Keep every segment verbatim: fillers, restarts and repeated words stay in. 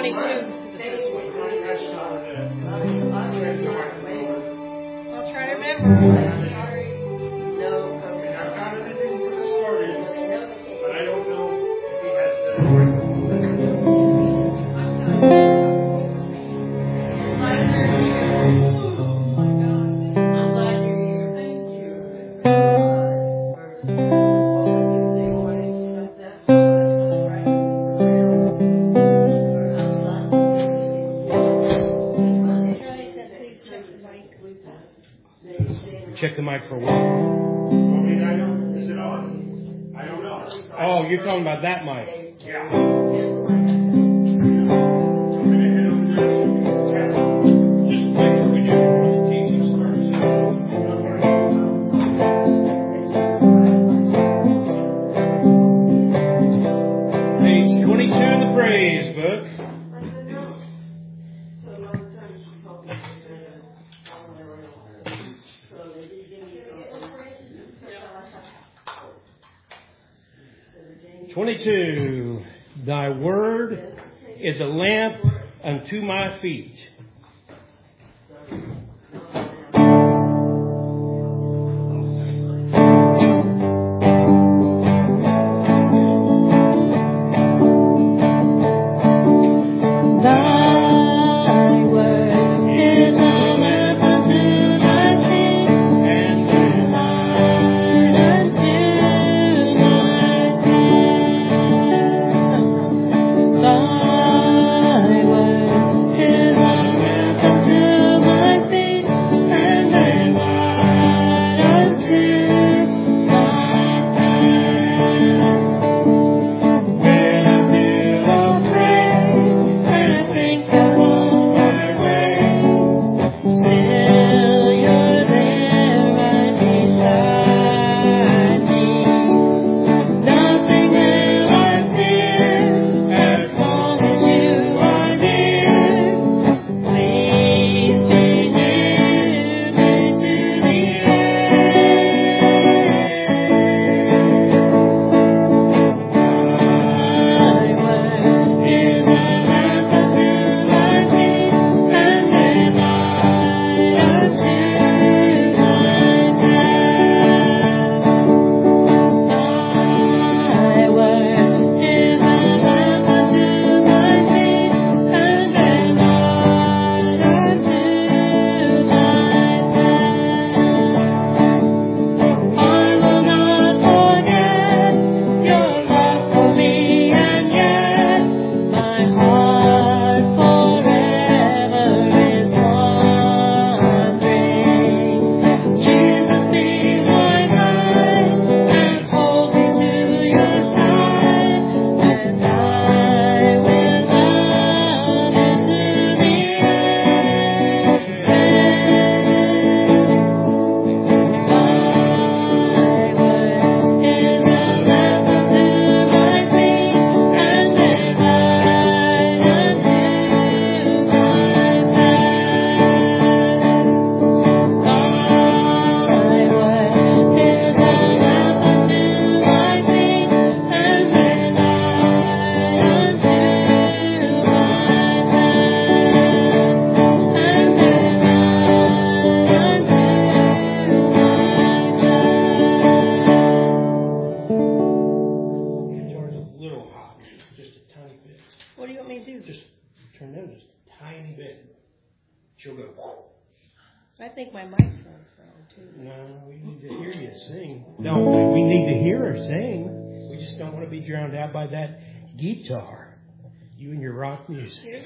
twenty-two. I'll try to remember. Sorry. No. I mean, I've got everything for the started, but I don't know if he has the. Check the mic for what? I mean, I don't. Is it on? I don't know. Oh, you're talking about that mic. Yeah. So I'm gonna head over there. Just make sure we do it when the teaching starts. Page twenty-two in the praise book. twenty-two. Thy word is a lamp unto my feet. Guitar. You and your rock music.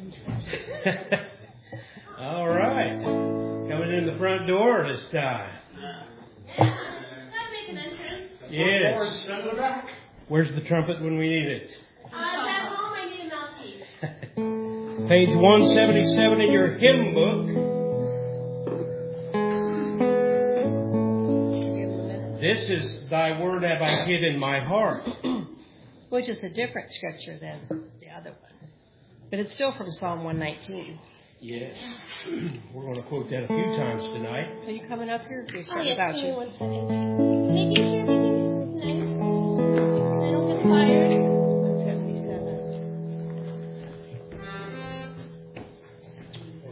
All right. Coming in the front door this time. Yes. Where's the trumpet when we need it? Uh, at home I need a mouthpiece. Page one seventy-seven in your hymn book. This is Thy word have I hid in my heart. Which is a different scripture than the other one. But it's still from Psalm one nineteen. Yes. We're going to quote that a few times tonight. Are you coming up here? We're Oh, sorry yes, about give you. me one second. Making sure everything is nice. I don't get fired. one seventy-seven.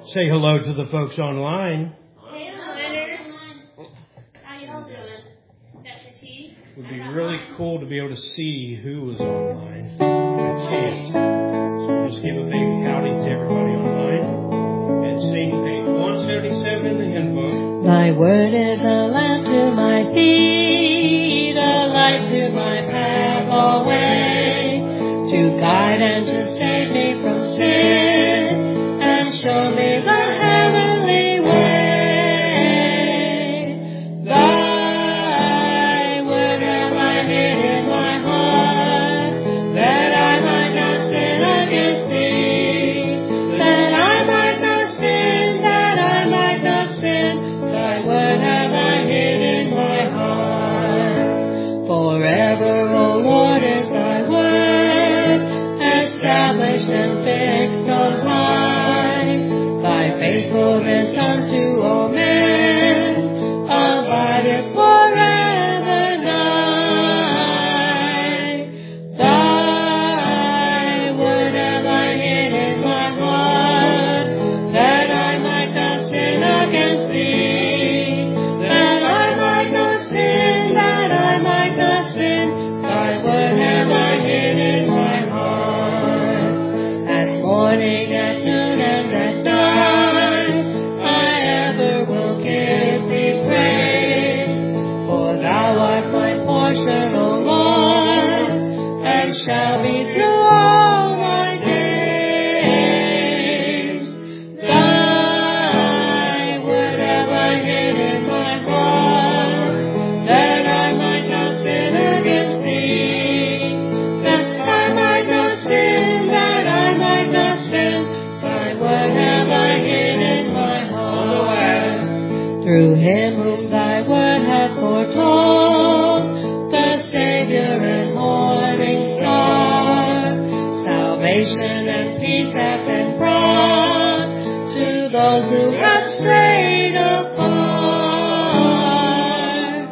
Say hello to the folks online. Hey, Leonard. How y'all doing? Got your tea? It would be really cool to be able to see who was online. I can't. So just give a big howdy to everybody online and sing page one seventy-seven in the hymn book. Thy word is a lamp to my feet, a light to my path always, to guide and to save me from sin, and show me the heavenly way. Thy word have I hid in my heart, that I might not sin against thee, that I might not sin, that I might not sin. Thy word have I hid in my heart. Forever, O Lord, is thy word, established and fixed on high. Thy faithfulness unto all men abideth forever nigh. Thy word have I hid in my heart, that I might not sin against thee, that I might not sin, that I might not sin. Thy word have I hid in my heart. At morning, at noon, and at night, I ever will give thee praise. For thou art my portion, O Lord, and shall be through all my days. Thy word have I hid in my heart, that I might not sin against thee, that I might not sin, that I might not sin. Thy word have I hid in my heart. Through him whom thy word hath foretold, the Savior and morning star, salvation and peace hath been brought to those who have strayed apart.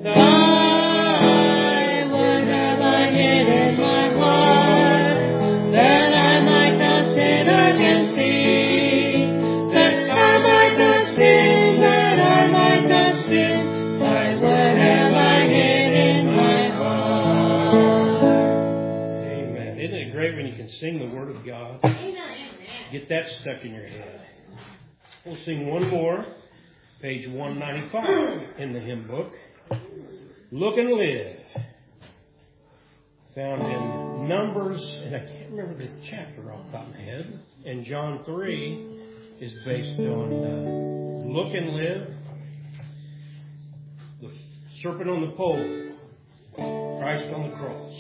Thy word have I hid in my heart, that I might not sin against thee, that I might not sin, that I might not sin. Thy word have I hid in my heart. Amen. Isn't it great when you can sing the Word of God? Amen. Get that stuck in your head. We'll sing one more. Page one ninety-five in the hymn book. Look and Live. Found in Numbers, and I can't remember the chapter off the top of my head. And John three is based on uh, Look and Live. The serpent on the pole. Christ on the cross.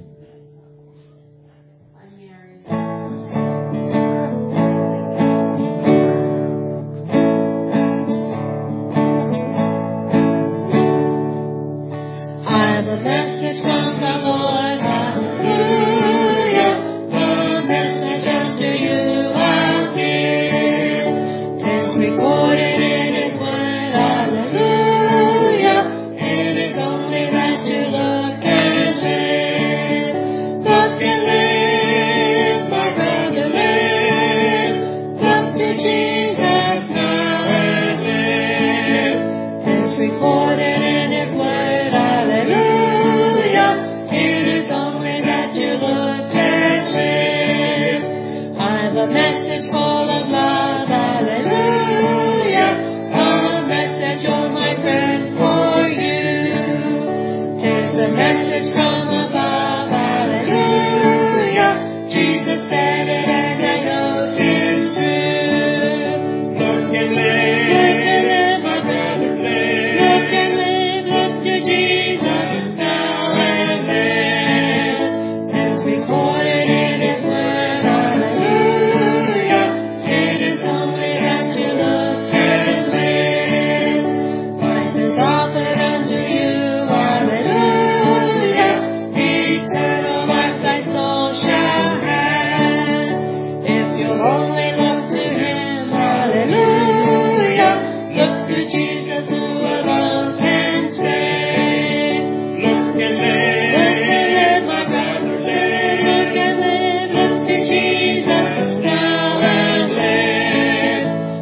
I'm a message from the Lord, hallelujah. The message unto you I'll give. 'Tis recorded in His word, hallelujah. It is only right to look and live. Look and live, my brother, live. Look to Jesus now and live. 'Tis recorded in His word, hallelujah. It is only that you look and live. I've a message full of love, hallelujah. A message, oh my friend, for you. 'Tis a message from above, hallelujah. Jesus said it and I know 'tis true. Look and live. Look and live, my brother, live. Look and live, look to Jesus now and live. 'Tis recorded in His word, hallelujah. It is only that you look and live. Life is offered unto you, hallelujah. Eternal life thy soul shall have. If you'll only look to Him, hallelujah. Look to Jesus who alone can save. Look and Look live. and live, my brother, live. Look and live, look to Jesus now and live.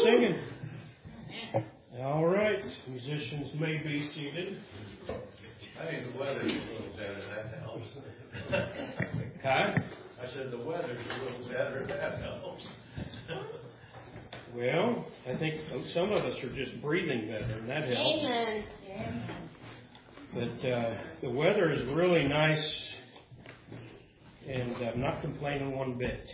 singing. All right, musicians may be seated. I think the weather's a little better, that helps. Huh? I said the weather's a little better, that helps. Well, I think some of us are just breathing better, and that helps. Amen. But uh, the weather is really nice, and I'm not complaining one bit.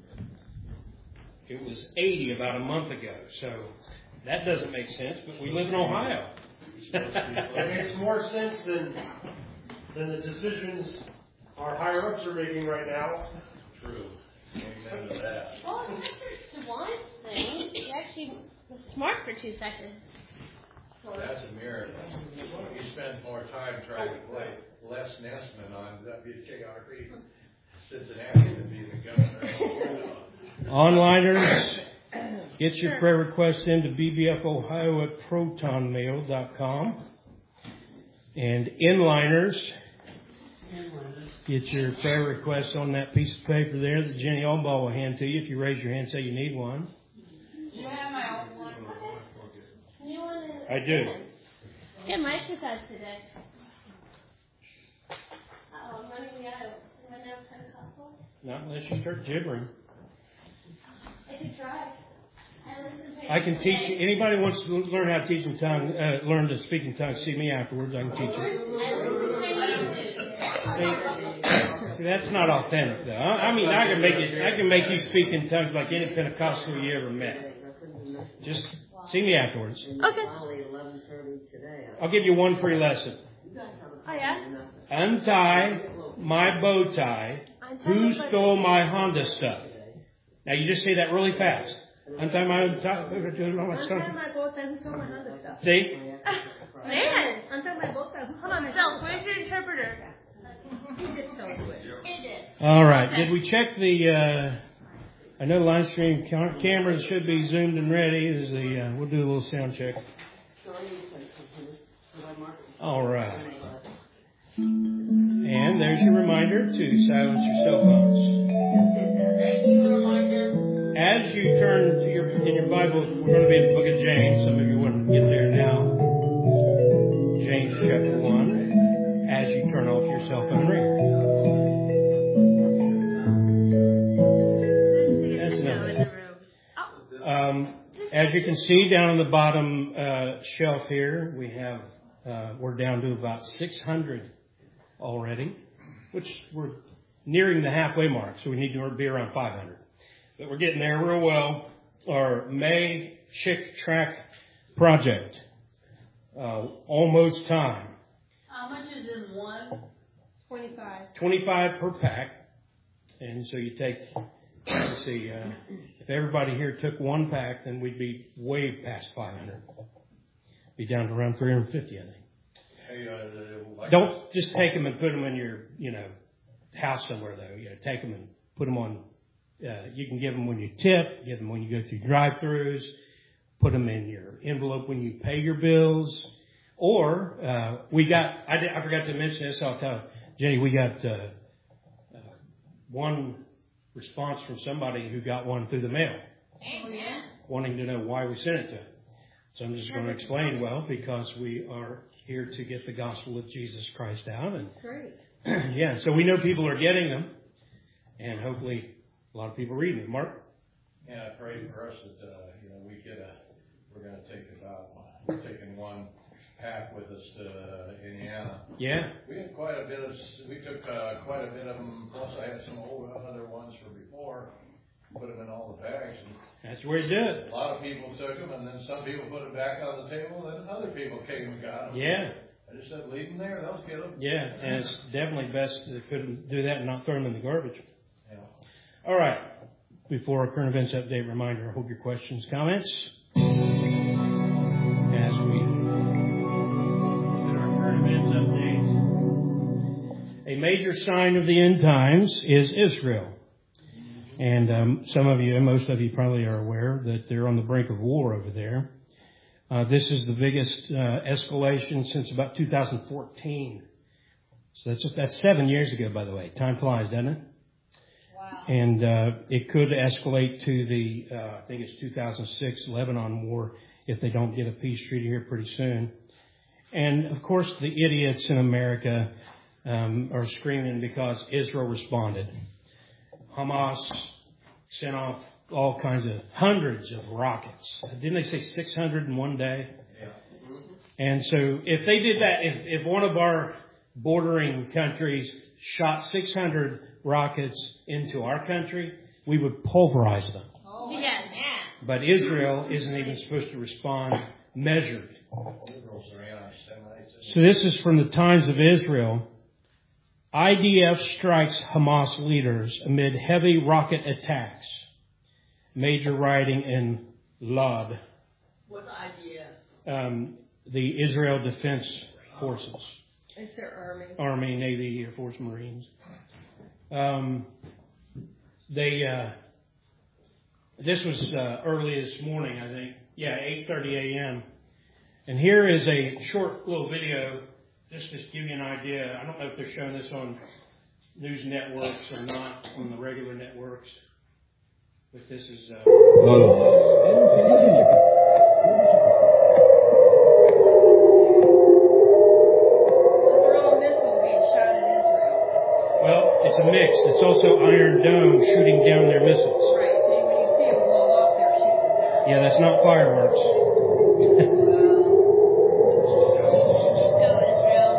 It was eighty about a month ago, so that doesn't make sense, but we live in Ohio. It makes more sense than than the decisions our higher ups are making right now. True. Amen to that. Well, it's the one thing. You actually was smart for two seconds. That's a miracle. You spend more time trying to play Les Nessman on W K R E Cincinnati than being the governor. Onliners, get your prayer requests into B B F Ohio at proton mail dot com. And inliners, get your prayer requests on that piece of paper there that Jenny Allbaugh will hand to you. If you raise your hand, say you need one. You have my own one. You want to? I do. Yeah, my exercise today. Oh, I'm running out. Am I now Pentecostal? Not unless you start gibbering. I could try. I listen to I can teach you. Anybody wants to learn how to teach in tongue, uh, learn to speak in tongues, see me afterwards. I can teach you. See, see, that's not authentic, though. I mean, I can make it. I can make you speak in tongues like any Pentecostal you ever met. Just see me afterwards. Okay. I'll give you one free lesson. Oh, yeah? Untie my bow tie. Who stole my Honda stuff? Now you just say that really fast. Untie my tie. Untie my boat and who stole my Honda stuff. See? Man! Untie my boat and Hold on, Phil, where's your interpreter? he just told you it. It is. All right. Did we check the? Uh, I know live stream cam- cameras should be zoomed and ready. Is the? Uh, we'll do a little sound check. All right. And there's your reminder to silence your cell phones. Thank you, reminder. As you turn to your in your Bible, we're going to be in the book of James. Some of you wouldn't get there now. James chapter one. As you turn off your cell phone ringer. That's enough. Um, as you can see down on the bottom uh, shelf here, we have uh, we're down to about six hundred already, which we're nearing the halfway mark. So we need to be around five hundred. But we're getting there real well. Our May Chick Track project, uh, almost time. How much is in one? Twenty-five. twenty-five per pack. And so you take, let's see, uh, if everybody here took one pack, then we'd be way past five hundred. Be down to around three hundred fifty, I think. Hey, uh, the, like Don't just take them and put them in your, you know, house somewhere, though. You know, take them and put them on, uh, you can give them when you tip, give them when you go through drive-thrus, put them in your envelope when you pay your bills. Or, uh, we got, I, did, I forgot to mention this, I'll tell Jenny, we got, uh, uh, one response from somebody who got one through the mail. Amen. Wanting to know why we sent it to them. So I'm just going to explain, well, because we are here to get the gospel of Jesus Christ out. And Great. yeah, so we know people are getting them. And hopefully a lot of people reading them. Mark? Yeah, I pray for us that, uh, you know, we get a, we're going to take about, we're taking one pack with us to uh, Indiana. Yeah. We had quite a bit of, we took uh, quite a bit of them, plus I had some old other ones from before, put them in all the bags. And That's where you do it. a lot of people took them, and then some people put them back on the table, and other people came and got them. Yeah. I just said, leave them there, they'll get them. Yeah, and it's definitely best to couldn't do that and not throw them in the garbage. Yeah. All right. Before our current events update reminder, I hope your questions, comments. As we did our current events update. A major sign of the end times is Israel. And um, some of you, and most of you probably are aware that they're on the brink of war over there. Uh, this is the biggest uh, escalation since about two thousand fourteen. So that's that's seven years ago, by the way. Time flies, doesn't it? Wow. And uh, it could escalate to the, uh, I think it's two thousand six Lebanon war if they don't get a peace treaty here pretty soon. And, of course, the idiots in America um, are screaming because Israel responded. Hamas sent off all kinds of hundreds of rockets. Didn't they say six hundred in one day? Yeah. And so if they did that, if, if one of our bordering countries shot six hundred rockets into our country, we would pulverize them. Oh, yes. But Israel isn't even supposed to respond measured. Liberals are anti-Semites. So this is from the Times of Israel. I D F strikes Hamas leaders amid heavy rocket attacks. Major rioting in Lod. What's the idea? Um, the Israel Defense Forces. It's their army. Army, Navy, Air Force, Marines. Um, they, uh, this was uh, early this morning, I think. Yeah, eight thirty a.m. And here is a short little video, just to give you an idea. I don't know if they're showing this on news networks or not, on the regular networks. But this is... Uh, Well, it's a mix. It's also Iron Dome shooting down their missiles. Right. See, when you see them blow up, they're shooting down. Yeah, that's not fireworks. Well, Go Israel.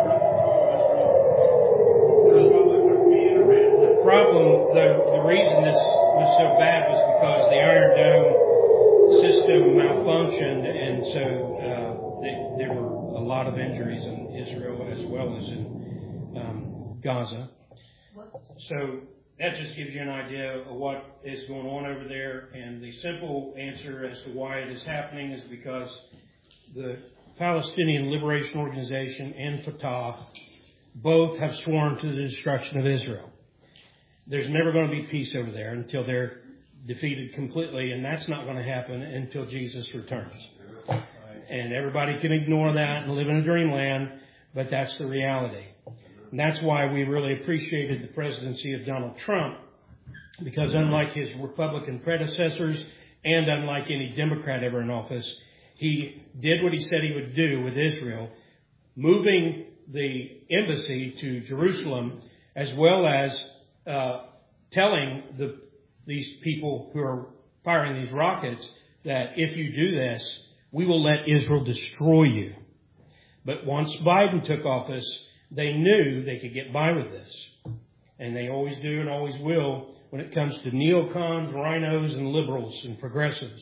The problem, the, the reason this was so bad was because the Iron Dome system malfunctioned, and so uh, they, there were a lot of injuries in Israel as well as in um, Gaza. So that just gives you an idea of what is going on over there. And the simple answer as to why it is happening is because the Palestinian Liberation Organization and Fatah both have sworn to the destruction of Israel. There's never going to be peace over there until they're defeated completely, and that's not going to happen until Jesus returns. And everybody can ignore that and live in a dreamland, but that's the reality. And that's why we really appreciated the presidency of Donald Trump, because unlike his Republican predecessors and unlike any Democrat ever in office, he did what he said he would do with Israel, moving the embassy to Jerusalem, as well as uh, telling the, these people who are firing these rockets that if you do this, we will let Israel destroy you. But once Biden took office, they knew they could get by with this. And they always do and always will when it comes to neocons, rhinos, and liberals and progressives.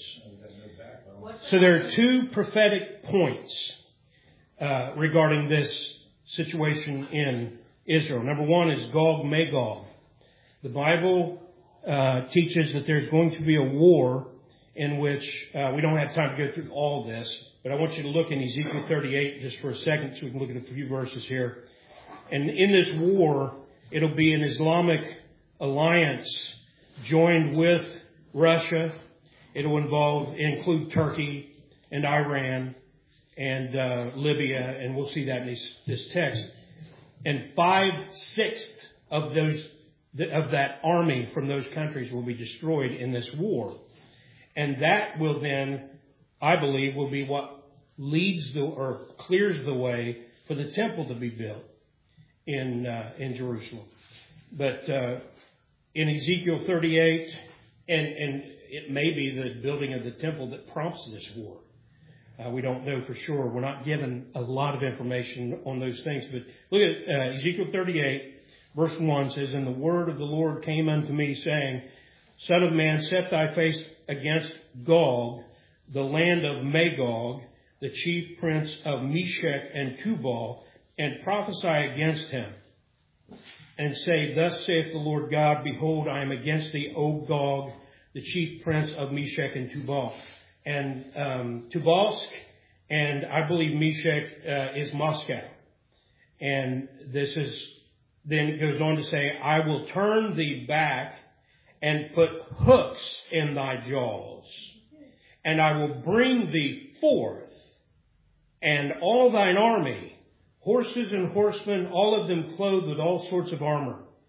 So there are two prophetic points uh, regarding this situation in Israel. Number one is Gog Magog. The Bible uh, teaches that there's going to be a war in which, uh, we don't have time to go through all this, but I want you to look in Ezekiel thirty-eight just for a second so we can look at a few verses here. And in this war, it'll be an Islamic alliance joined with Russia. It'll involve, include Turkey and Iran and uh, Libya, and we'll see that in this, this text. And five-sixths of those of that army from those countries will be destroyed in this war. And that will then, I believe, will be what leads the or clears the way for the temple to be built in uh, in Jerusalem. But uh, in Ezekiel thirty-eight, and and it may be the building of the temple that prompts this war. Uh, we don't know for sure. We're not given a lot of information on those things. But look at uh, Ezekiel thirty-eight, verse one says, "And the word of the Lord came unto me, saying, Son of man, set thy face against Gog, the land of Magog, the chief prince of Meshech and Tubal, and prophesy against him, and say, Thus saith the Lord God, Behold, I am against thee, O Gog, the chief prince of Meshech and Tubal." And um, Tubalsk, and I believe Meshech uh, is Moscow. And this is, then it goes on to say, "I will turn thee back and put hooks in thy jaws, and I will bring thee forth, and all thine army, horses and horsemen, all of them clothed with all sorts of armor,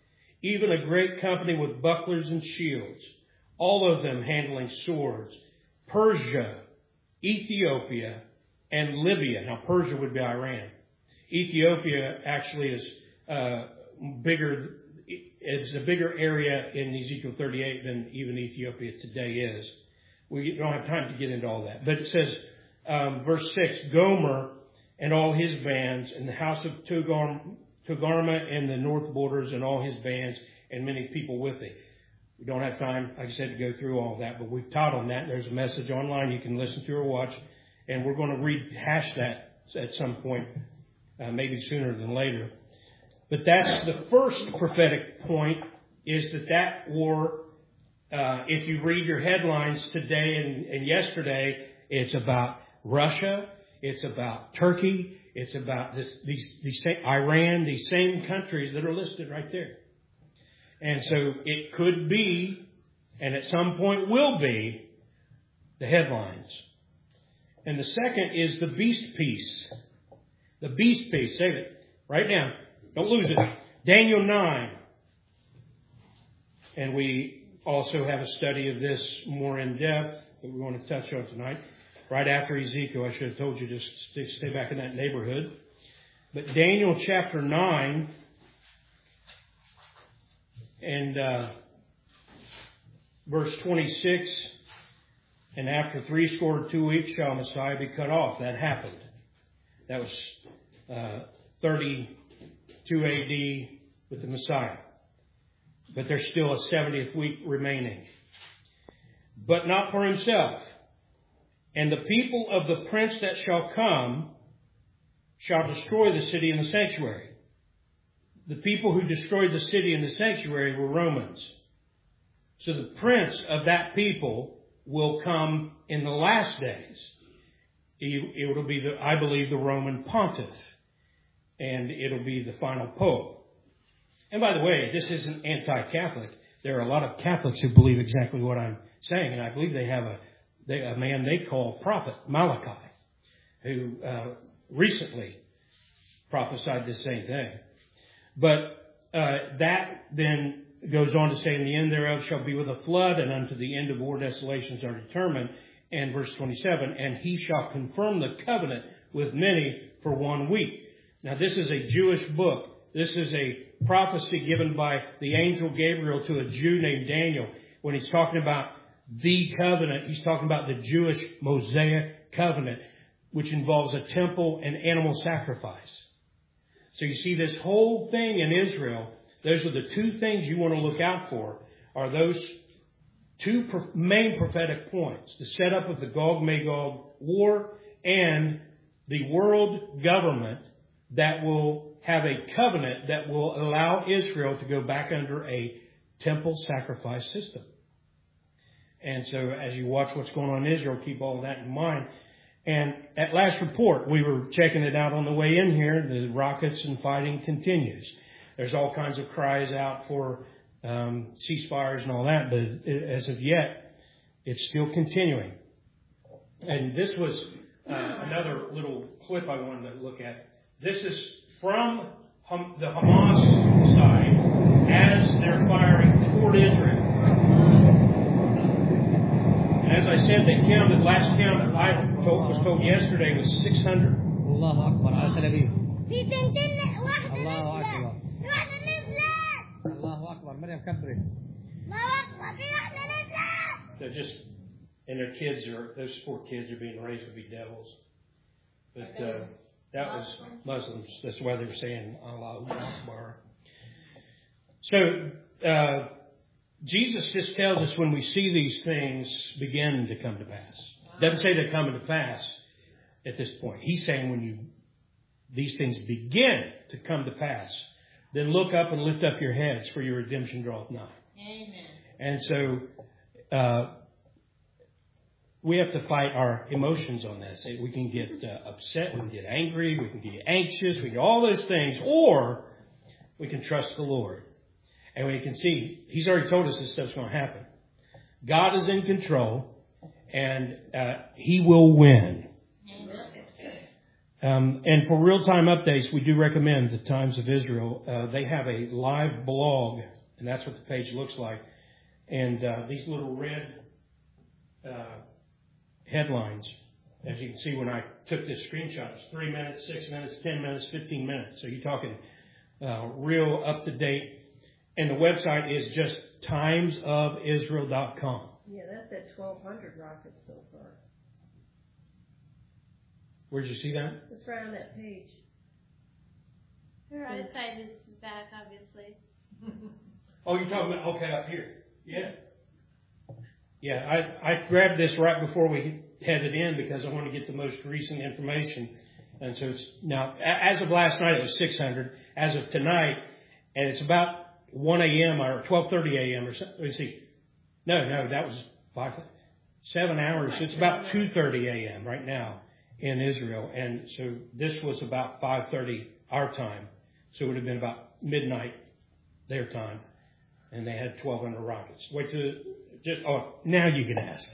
even a great company with bucklers and shields, all of them handling swords. Persia, Ethiopia, and Libya. Now, Persia would be Iran. Ethiopia actually is uh, bigger. It's a bigger area in Ezekiel thirty-eight than even Ethiopia today is. We don't have time to get into all that. But it says, um, verse six, Gomer and all his bands, and the house of Togarma and the north borders and all his bands, and many people with it. We don't have time, like I said, to go through all that, but we've taught on that. There's a message online you can listen to or watch, and we're going to rehash that at some point, uh, maybe sooner than later. But that's the first prophetic point, is that that war, uh, if you read your headlines today and, and yesterday, it's about Russia, it's about Turkey, it's about this, these, these same, Iran, these same countries that are listed right there. And so it could be, and at some point will be, the headlines. And the second is the beast piece. The beast piece. Save it. Write it down. Don't lose it. Daniel nine. And we also have a study of this more in depth that we want to touch on tonight. Right after Ezekiel. I should have told you to stay, stay back in that neighborhood. But Daniel chapter nine. And uh, verse twenty-six, and after three score and two weeks shall Messiah be cut off. That happened. That was uh, thirty-two A D with the Messiah. But there's still a seventieth week remaining. But not for himself. And the people of the prince that shall come shall destroy the city and the sanctuary. The people who destroyed the city and the sanctuary were Romans. So the prince of that people will come in the last days. It will be, the, I believe, the Roman pontiff. And it'll be the final pope. And by the way, this isn't anti-Catholic. There are a lot of Catholics who believe exactly what I'm saying. And I believe they have a, they, a man they call Prophet Malachi, who uh, recently prophesied the same thing. But uh, that then goes on to say, in the end thereof shall be with a flood, and unto the end of war desolations are determined. And verse twenty-seven, and he shall confirm the covenant with many for one week. Now this is a Jewish book. This is a prophecy given by the angel Gabriel to a Jew named Daniel. When he's talking about the covenant, he's talking about the Jewish Mosaic covenant, which involves a temple and animal sacrifice. So you see this whole thing in Israel, those are the two things you want to look out for, are those two main prophetic points. The setup of the Gog-Magog war and the world government that will have a covenant that will allow Israel to go back under a temple sacrifice system. And so as you watch what's going on in Israel, keep all of that in mind. And at last report, we were checking it out on the way in here. The rockets and fighting continues. There's all kinds of cries out for um, ceasefires and all that, but as of yet, it's still continuing. And this was uh, another little clip I wanted to look at. This is from Ham- the Hamas side as they're firing toward Israel. As I said, they counted, last count I told, was told yesterday was six hundred. الله أكبر على تل أبيب. في تنتين واحدة الله نزلت أكبر. في واحدة نزلت الله أكبر. مريم كبري. الله أكبر في واحدة نزلت. They're just, and their kids are, those poor kids are being raised to be devils. But uh, that was Muslims. That's why they were saying Allahu Akbar. So, uh, Jesus just tells us when we see these things begin to come to pass. Doesn't say they're coming to pass at this point. He's saying when you these things begin to come to pass, then look up and lift up your heads, for your redemption draweth nigh. Amen. And so uh, we have to fight our emotions on this. We can get uh, upset, we can get angry, we can get anxious, we can get all those things, or we can trust the Lord. And we can see, He's already told us this stuff's going to happen. God is in control, and uh, He will win. Um, and for real-time updates, we do recommend the Times of Israel. Uh, they have a live blog, And that's what the page looks like. And uh, these little red uh, headlines, as you can see when I took this screenshot, it's three minutes, six minutes, ten minutes, fifteen minutes. So you're talking uh, real up-to-date. And the website is just times of israel dot com. Yeah, that's at twelve hundred rockets so far. Where'd you see that? It's right on that page. Her eyesight is back, obviously. Oh, you're talking about, okay, up here. Yeah. Yeah, I, I grabbed this right before we headed in because I want to get the most recent information. And so it's now, as of last night, it was six hundred. As of tonight, and it's about one a.m. or twelve thirty a.m. or something. Let me see. No, no, that was five, seven hours. It's about two thirty a.m. right now in Israel. And so this was about five thirty our time. So it would have been about midnight their time. And they had twelve hundred rockets. Wait till, just, oh, now you can ask.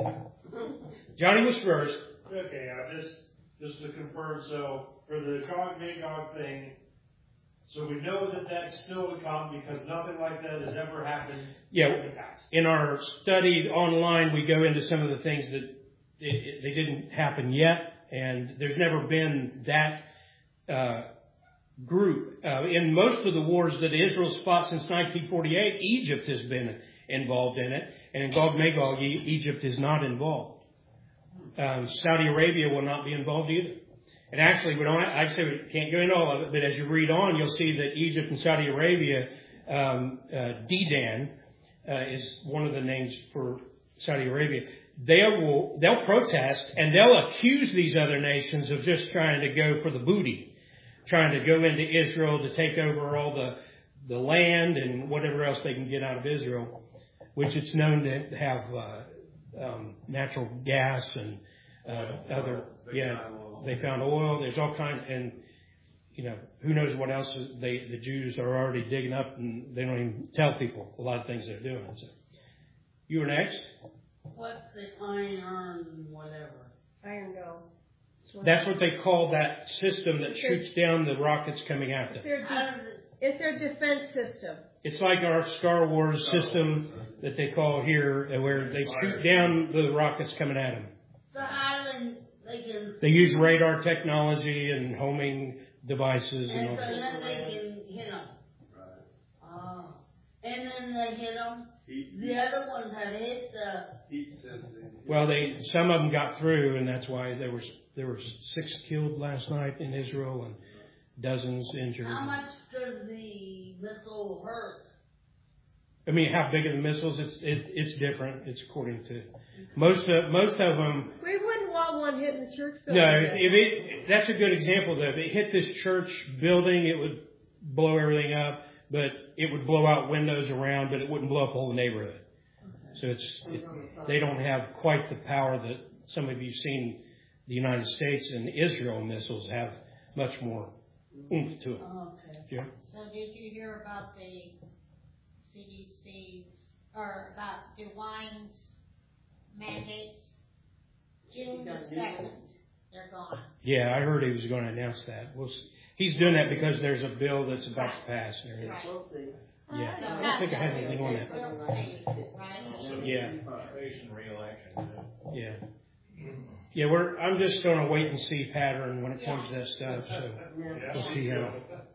Johnny was first. Okay, I just, just to confirm, so for the Gog Magog thing, so we know that that's still to come because nothing like that has ever happened Yeah, in the past. in our study online, we go into some of the things that it, it, they didn't happen yet, and there's never been that uh, group. Uh, in most of the wars that Israel's fought since nineteen forty-eight, Egypt has been involved in it, and in Gog Magog, e- Egypt is not involved. Um, Saudi Arabia will not be involved either. And actually, we don't. I say we can't go into all of it, but as you read on, you'll see that Egypt and Saudi Arabia, um, uh, Dedan uh, is one of the names for Saudi Arabia. They will they'll protest and they'll accuse these other nations of just trying to go for the booty, trying to go into Israel to take over all the the land and whatever else they can get out of Israel, which it's known to have uh, um, natural gas and uh, other yeah. They found oil. There's all kind, and you know who knows what else they the Jews are already digging up, and they don't even tell people a lot of things they're doing. So, you were next. What's the iron whatever? Iron Dome. That's what they call that system that shoots down the rockets coming at It's them. their, de- it's their defense system. It's like our Star Wars system that they call here, where they shoot down the rockets coming at them. So how do they, they can... They use radar technology and homing devices and And all so that. then they can hit them. Right. Oh. And then they hit them. Heat, The other ones have hit the... heat sensing. Well, they some of them got through, and that's why there was there were six killed last night in Israel and dozens injured. How much does the missile hurt? I mean, how big are the missiles? It's it, it's different. It's according to most of most of them. We wouldn't want one hitting the church building. No, if it that's a good example though. If it hit this church building, it would blow everything up, but it would blow out windows around, but it wouldn't blow up the whole neighborhood. So it's it, they don't have quite the power that some of you've seen the United States and Israel missiles have. Much more oomph to it. Okay. Yeah. So did you hear about the C D C's, or about DeWine's mandates? June the second, they're gone. Yeah, I heard he was going to announce that. We'll see. He's doing that because there's a bill that's about to pass. And everything. Right. We'll see. Yeah, I don't think I had anything on that. We'll see, right? Yeah, Facing re-election, too. yeah, yeah. We're. I'm just going to wait and see pattern when it comes to that stuff. So we'll see how.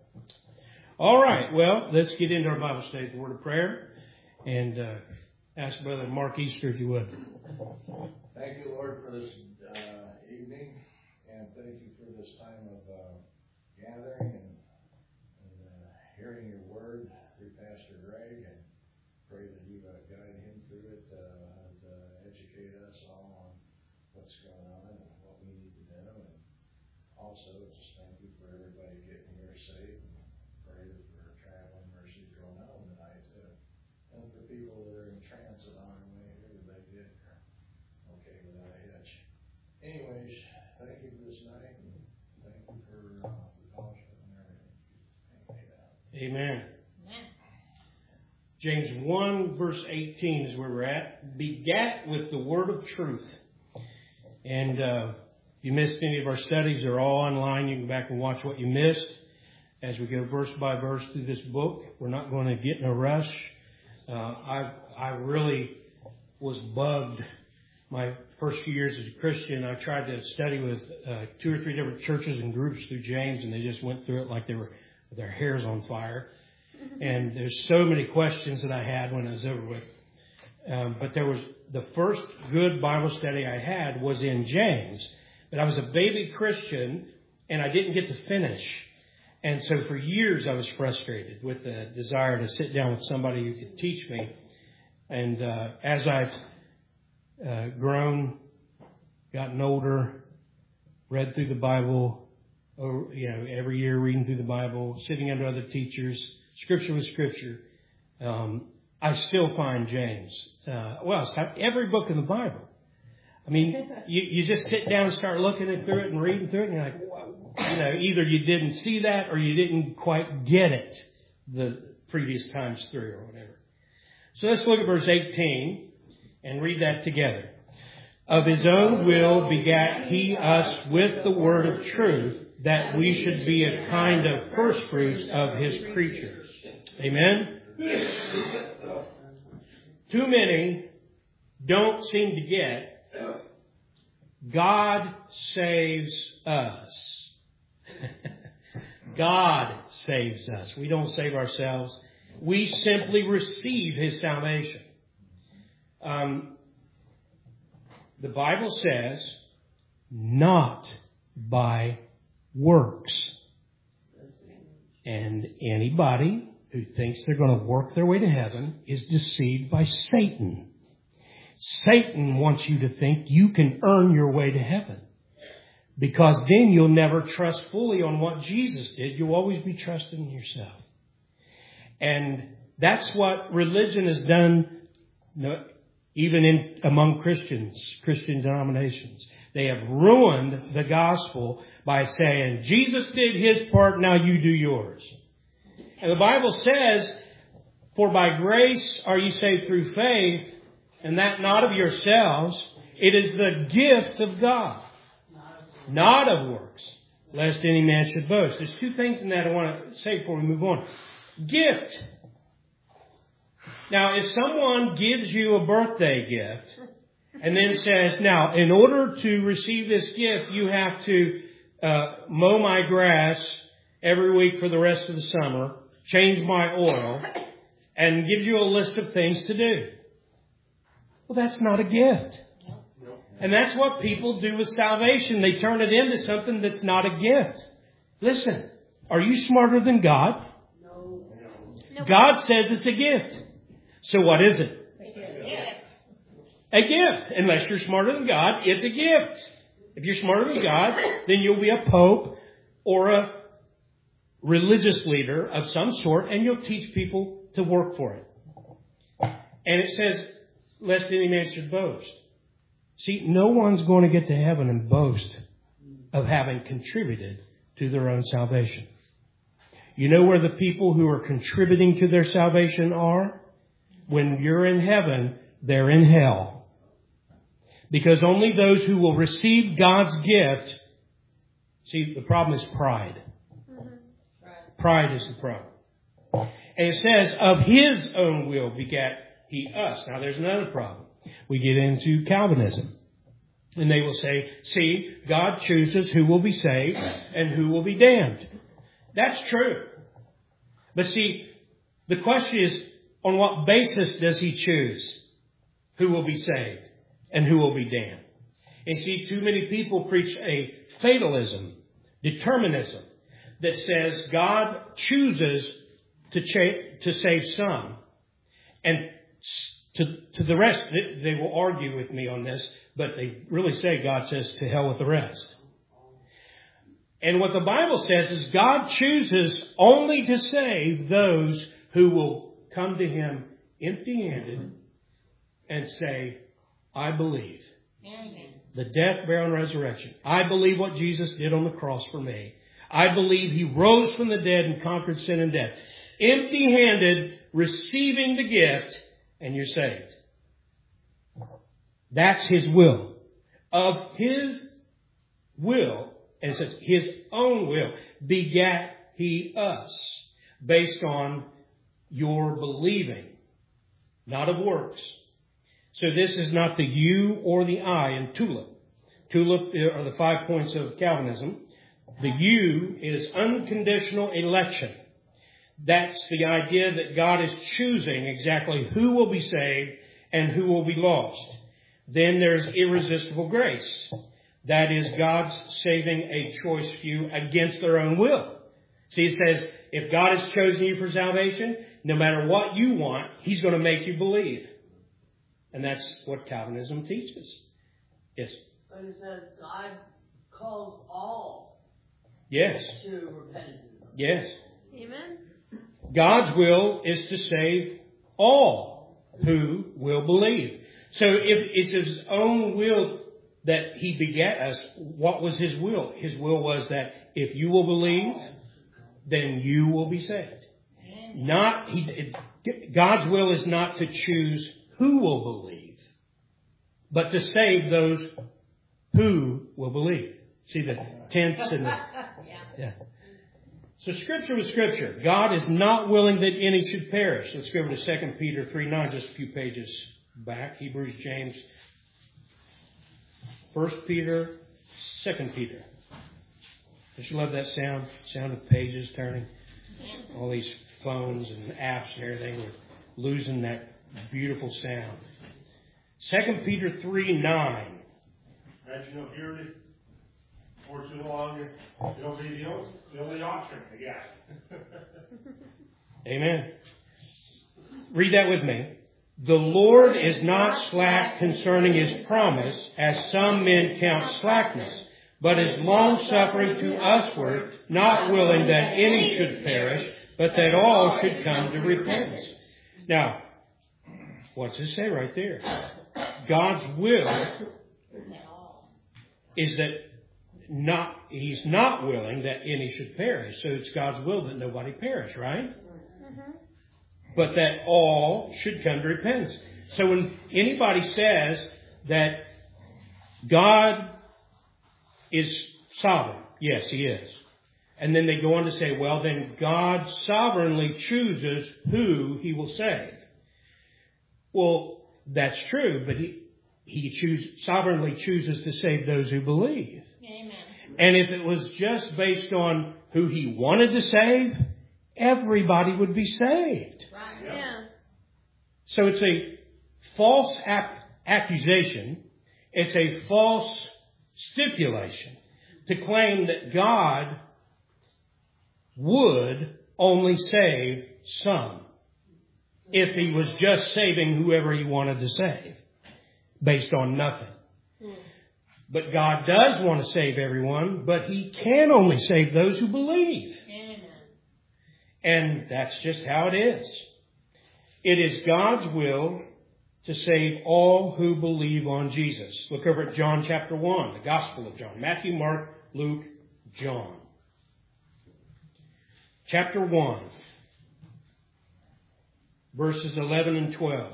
All right. Well, let's get into our Bible study, the word of prayer, and uh, ask Brother Mark Easter if you would. Thank you, Lord, for this uh, evening, and thank you for this time of uh, gathering and, and uh, hearing your word through Pastor Greg, and pray that you uh, guide him through it uh, and uh, educate us all on what's going on and what we need to do, and also just thank you for everybody getting here safe, and pray that for traveling mercies going home tonight, too, and for people that are in transit on their way here, that they get here okay without a hitch. Anyways, thank you for this night, and thank you for uh, the fellowship and everything. Amen. Amen. James one verse eighteen is where we're at. Begat with the word of truth. And uh, if you missed any of our studies, they're all online. You can go back and watch what you missed as we go verse by verse through this book. We're not going to get in a rush. Uh, I I really was bugged my first few years as a Christian. I tried to study with uh, two or three different churches and groups through James, and they just went through it like they were their hair's on fire. And there's so many questions that I had when it was over with. Um, but there was the first good Bible study I had was in James. But I was a baby Christian, and I didn't get to finish. And so for years I was frustrated with the desire to sit down with somebody who could teach me. And uh, as I've uh, grown, gotten older, read through the Bible, or, you know, every year reading through the Bible, sitting under other teachers, Scripture with Scripture, um, I still find James. Uh, well, it's not every book in the Bible. I mean, you, you just sit down and start looking at through it and reading through it, and you're like, wow. You know, either you didn't see that or you didn't quite get it the previous times through or whatever. So let's look at verse eighteen and read that together. Of his own will begat he us with the word of truth, that we should be a kind of first fruits of his creatures. Amen? Too many don't seem to get God saves us. God saves us. We don't save ourselves. We simply receive his salvation. Um, the Bible says, not by works. And anybody who thinks they're going to work their way to heaven is deceived by Satan. Satan wants you to think you can earn your way to heaven, because then you'll never trust fully on what Jesus did. You'll always be trusting in yourself. And that's what religion has done, even in among Christians, Christian denominations. They have ruined the gospel by saying, Jesus did his part, now you do yours. And the Bible says, for by grace are you saved through faith, and that not of yourselves. It is the gift of God, not of works, lest any man should boast. There's two things in that I want to say before we move on. Gift. Now, if someone gives you a birthday gift and then says, now, in order to receive this gift, you have to uh, mow my grass every week for the rest of the summer, change my oil, and gives you a list of things to do. Well, that's not a gift. And that's what people do with salvation. They turn it into something that's not a gift. Listen, are you smarter than God? No. God says it's a gift. So what is it? A gift. Unless you're smarter than God, it's a gift. If you're smarter than God, then you'll be a pope or a religious leader of some sort, and you'll teach people to work for it. And it says, lest any man should boast. See, no one's going to get to heaven and boast of having contributed to their own salvation. You know where the people who are contributing to their salvation are? When you're in heaven, they're in hell. Because only those who will receive God's gift... See, the problem is pride. Pride is the problem. And it says, of his own will begat he us. Now, there's another problem. We get into Calvinism. And they will say, see, God chooses who will be saved and who will be damned. That's true. But see, the question is, on what basis does he choose who will be saved and who will be damned? And see, too many people preach a fatalism, determinism, that says God chooses to, cha- to save some. And to, to the rest, they will argue with me on this, but they really say God says to hell with the rest. And what the Bible says is God chooses only to save those who will come to him empty-handed and say, I believe. The death, burial, and resurrection. I believe what Jesus did on the cross for me. I believe he rose from the dead and conquered sin and death. Empty-handed, receiving the gift, and you're saved. That's his will. Of his will, and it says his own will, begat he us, based on your believing. not of works. So this is not the you or the I in TULIP. TULIP are the five points of Calvinism. The you is unconditional election. That's the idea that God is choosing exactly who will be saved and who will be lost. Then there's irresistible grace. That is God's saving a choice few against their own will. See, it says, if God has chosen you for salvation, no matter what you want, He's going to make you believe. And that's what Calvinism teaches. Yes? But it says God calls all Yes. to repentance. Yes. Amen. God's will is to save all who will believe. So if it's His own will that He begat us, what was His will? His will was that if you will believe, then you will be saved. Not he. It, God's will is not to choose who will believe, but to save those who will believe. See the tense and the Yeah. yeah. So Scripture was Scripture. God is not willing that any should perish. Let's go over to Second Peter three nine, just a few pages back. Hebrews, James, First Peter, Second Peter. Don't you love that sound? Sound of pages turning. All these phones and apps and everything, we're losing that beautiful sound. Second Peter three nine. Imagine you'll hear it for too long. It'll be the only, the only option, I guess. Amen. Read that with me. The Lord is not slack concerning His promise, as some men count slackness, but is long-suffering to usward, not willing that any should perish, but that all should come to repentance. Now, what's it say right there? God's will is that not He's not willing that any should perish. So it's God's will that nobody perish, right? Mm-hmm. But that all should come to repentance. So when anybody says that God is sovereign, yes, He is. And then they go on to say, well, then God sovereignly chooses who He will save. Well, that's true, but He He choose, sovereignly chooses to save those who believe. Amen. And if it was just based on who He wanted to save, everybody would be saved. Right. Yeah. So it's a false ac- accusation. It's a false stipulation to claim that God would only save some if He was just saving whoever He wanted to save based on nothing. But God does want to save everyone, but He can only save those who believe. Amen. And that's just how it is. It is God's will to save all who believe on Jesus. Look over at John chapter one, the Gospel of John. Matthew, Mark, Luke, John. Chapter one, verses eleven and twelve.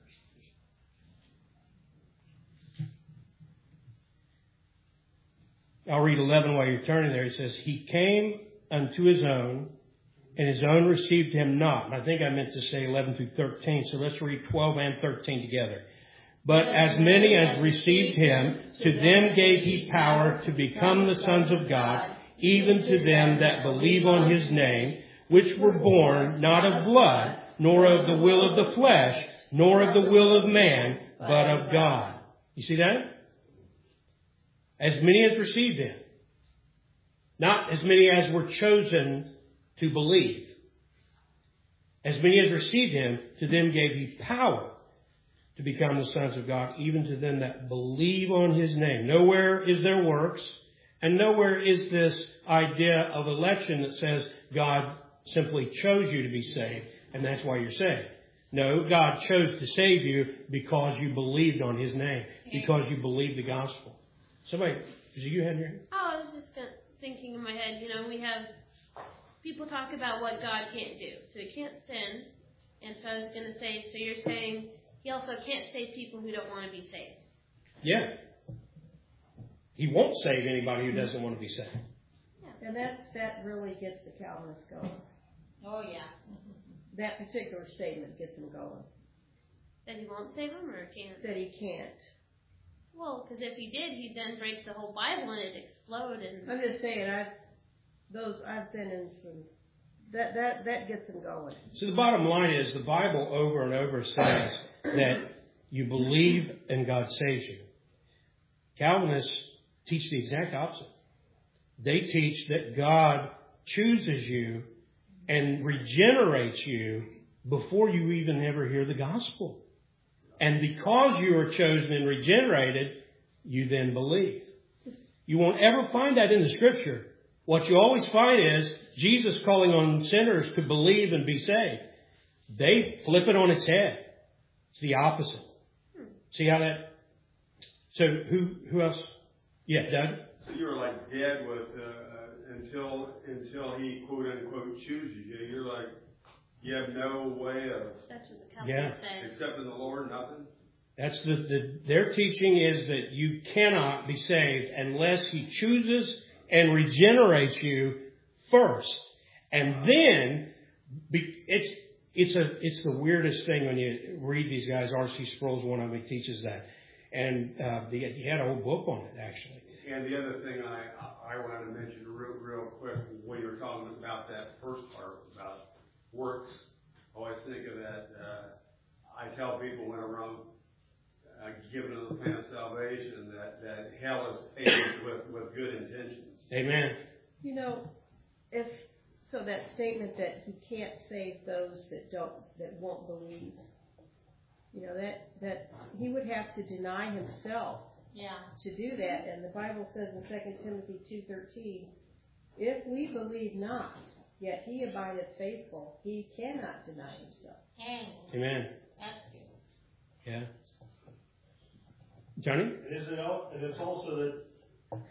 I'll read eleven while you're turning there. It says, He came unto His own, and His own received Him not. And I think I meant to say eleven through thirteen, so let's read twelve and thirteen together. But as many as received Him, to them gave He power to become the sons of God, even to them that believe on His name, which were born not of blood, nor of the will of the flesh, nor of the will of man, but of God. You see that? As many as received Him. Not as many as were chosen to believe. As many as received Him, to them gave He power to become the sons of God, even to them that believe on His name. Nowhere is there works, and nowhere is this idea of election that says God simply chose you to be saved, and that's why you're saved. No, God chose to save you because you believed on His name, because you believed the gospel. Somebody, is it you had your hand? Oh, I was just gonna- thinking in my head, you know, we have people talk about what God can't do. So He can't sin. And so I was going to say, so you're saying He also can't save people who don't want to be saved. Yeah. He won't save anybody who doesn't want to be saved. And that's, that really gets the Calvinists going. Oh, yeah. That particular statement gets them going. That he won't save them or can't? That he can't. Well, because if he did, he'd then break the whole Bible and it'd explode. And I'm just saying, I've those I've been in some that that that gets them going. So the bottom line is the Bible over and over says that you believe and God saves you. Calvinists teach the exact opposite. They teach that God chooses you and regenerates you before you even ever hear the gospel. And because you are chosen and regenerated, you then believe. You won't ever find that in the Scripture. What you always find is Jesus calling on sinners to believe and be saved. They flip it on its head. It's the opposite. See how that... So who who else? Yeah, Doug? So you were like dead with uh, uh, until until he quote unquote chooses you. You're like you have no way of that's what the Calvinist yeah. says. accepting the Lord, nothing. That's the, the their teaching is that you cannot be saved unless He chooses and regenerates you first, and then be, it's it's a it's the weirdest thing when you read these guys. R C Sproul's one of them. He teaches that. And uh, the, he had a whole book on it, actually. And the other thing I I wanted to mention real real quick when you were talking about that first part about works, I always think of that. Uh, I tell people when I'm wrong, uh, giving them the plan of salvation, that, that hell is paved with, with good intentions. Amen. You know, if so, that statement that He can't save those that don't that won't believe. You know, that, that he would have to deny himself Yeah. to do that. And the Bible says in Second Timothy two thirteen, if we believe not, yet he abideth faithful, he cannot deny himself. Amen. Amen. That's good. Yeah. Johnny? And is it al- and it's also that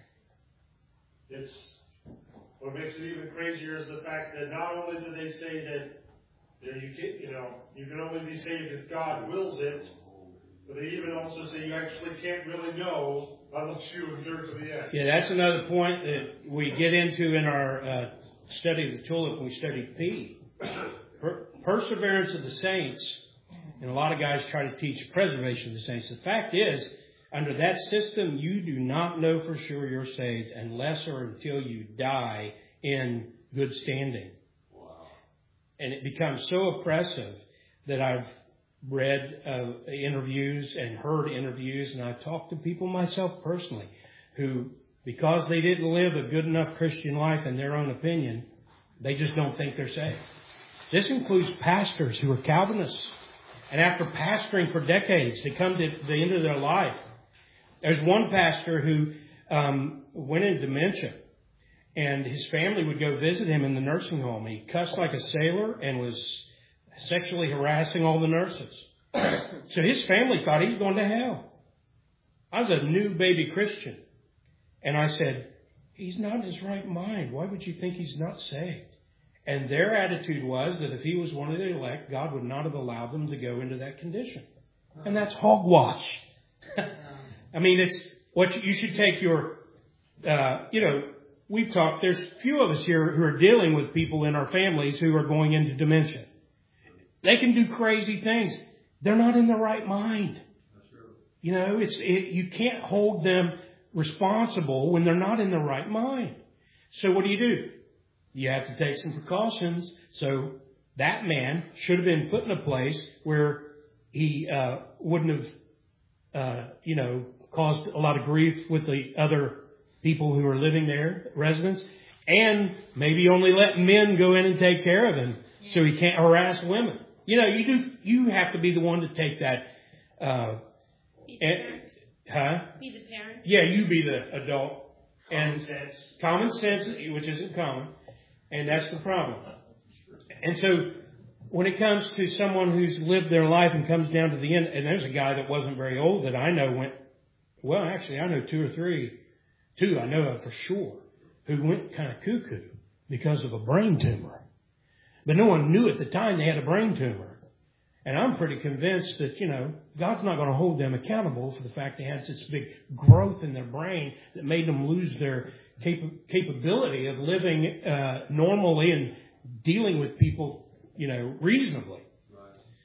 it's what makes it even crazier is the fact that not only do they say that You know, you can, you know, you can only be saved if God wills it, but they even also say you actually can't really know unless you endure to the end. Yeah, that's another point that we get into in our uh, study of the tulip when we study P. Per- perseverance of the saints, and a lot of guys try to teach preservation of the saints. The fact is, under that system, you do not know for sure you're saved unless or until you die in good standing. And it becomes so oppressive that I've read uh, interviews and heard interviews, and I've talked to people myself personally who, because they didn't live a good enough Christian life in their own opinion, they just don't think they're saved. This includes pastors who are Calvinists. And after pastoring for decades, they come to the end of their life. There's one pastor who um, went in dementia. And his family would go visit him in the nursing home. He cussed like a sailor and was sexually harassing all the nurses. So his family thought he's going to hell. I was a new baby Christian. And I said, he's not in his right mind. Why would you think he's not saved? And their attitude was that if he was one of the elect, God would not have allowed them to go into that condition. And that's hogwash. I mean, it's what you, you should take your, uh, you know, we've talked, there's few of us here who are dealing with people in our families who are going into dementia. They can do crazy things. They're not in the right mind. You know, it's it, you can't hold them responsible when they're not in the right mind. So what do you do? You have to take some precautions. So that man should have been put in a place where he uh, wouldn't have, uh, you know, caused a lot of grief with the other people who are living there, residents, and maybe only let men go in and take care of him so he can't harass women. You know, you do. You have to be the one to take that. Uh, be the and, huh? Be the parent. Yeah, you be the adult. Common and sense. Common sense, which isn't common, and that's the problem. And so, when it comes to someone who's lived their life and comes down to the end, and there's a guy that wasn't very old that I know went. Well, actually, I know two or three. Two, I know of for sure, who went kind of cuckoo because of a brain tumor. But no one knew at the time they had a brain tumor. And I'm pretty convinced that, you know, God's not going to hold them accountable for the fact they had such big growth in their brain that made them lose their cap- capability of living uh, normally and dealing with people, you know, reasonably.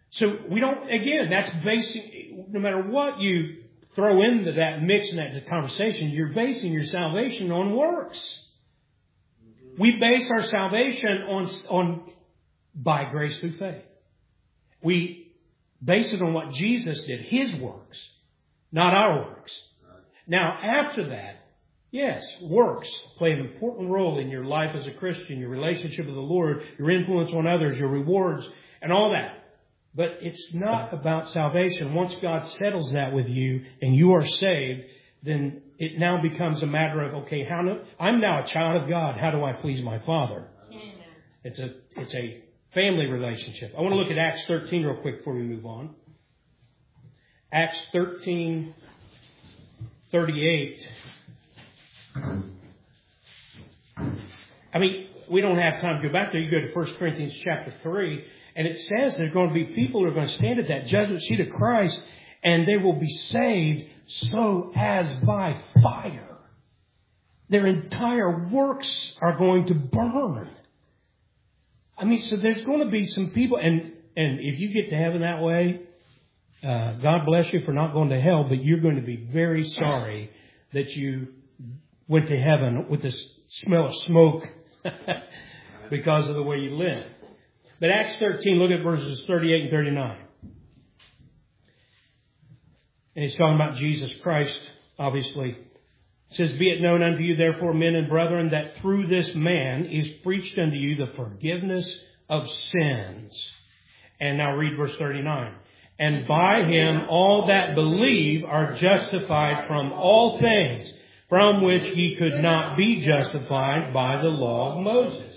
So we don't, again, that's basing, no matter what you throw into that mix and that conversation, you're basing your salvation on works. We base our salvation on, on, by grace through faith. We base it on what Jesus did, His works, not our works. Now, after that, yes, works play an important role in your life as a Christian, your relationship with the Lord, your influence on others, your rewards, and all that. But it's not about salvation. Once God settles that with you and you are saved, then it now becomes a matter of, okay, how do, I'm now a child of God. How do I please my Father? Amen. It's a it's a family relationship. I want to look at Acts thirteen real quick before we move on. Acts thirteen thirty-eight. I mean, we don't have time to go back there. You go to First Corinthians chapter three, and it says there's going to be people who are going to stand at that judgment seat of Christ, and they will be saved so as by fire. Their entire works are going to burn. I mean, so there's going to be some people, and, and if you get to heaven that way, uh, God bless you for not going to hell, but you're going to be very sorry that you went to heaven with the smell of smoke because of the way you live. But Acts thirteen, look at verses thirty-eight and thirty-nine. And he's talking about Jesus Christ, obviously. It says, "Be it known unto you, therefore, men and brethren, that through this man is preached unto you the forgiveness of sins." And now read verse thirty-nine. "And by him all that believe are justified from all things, from which he could not be justified by the law of Moses."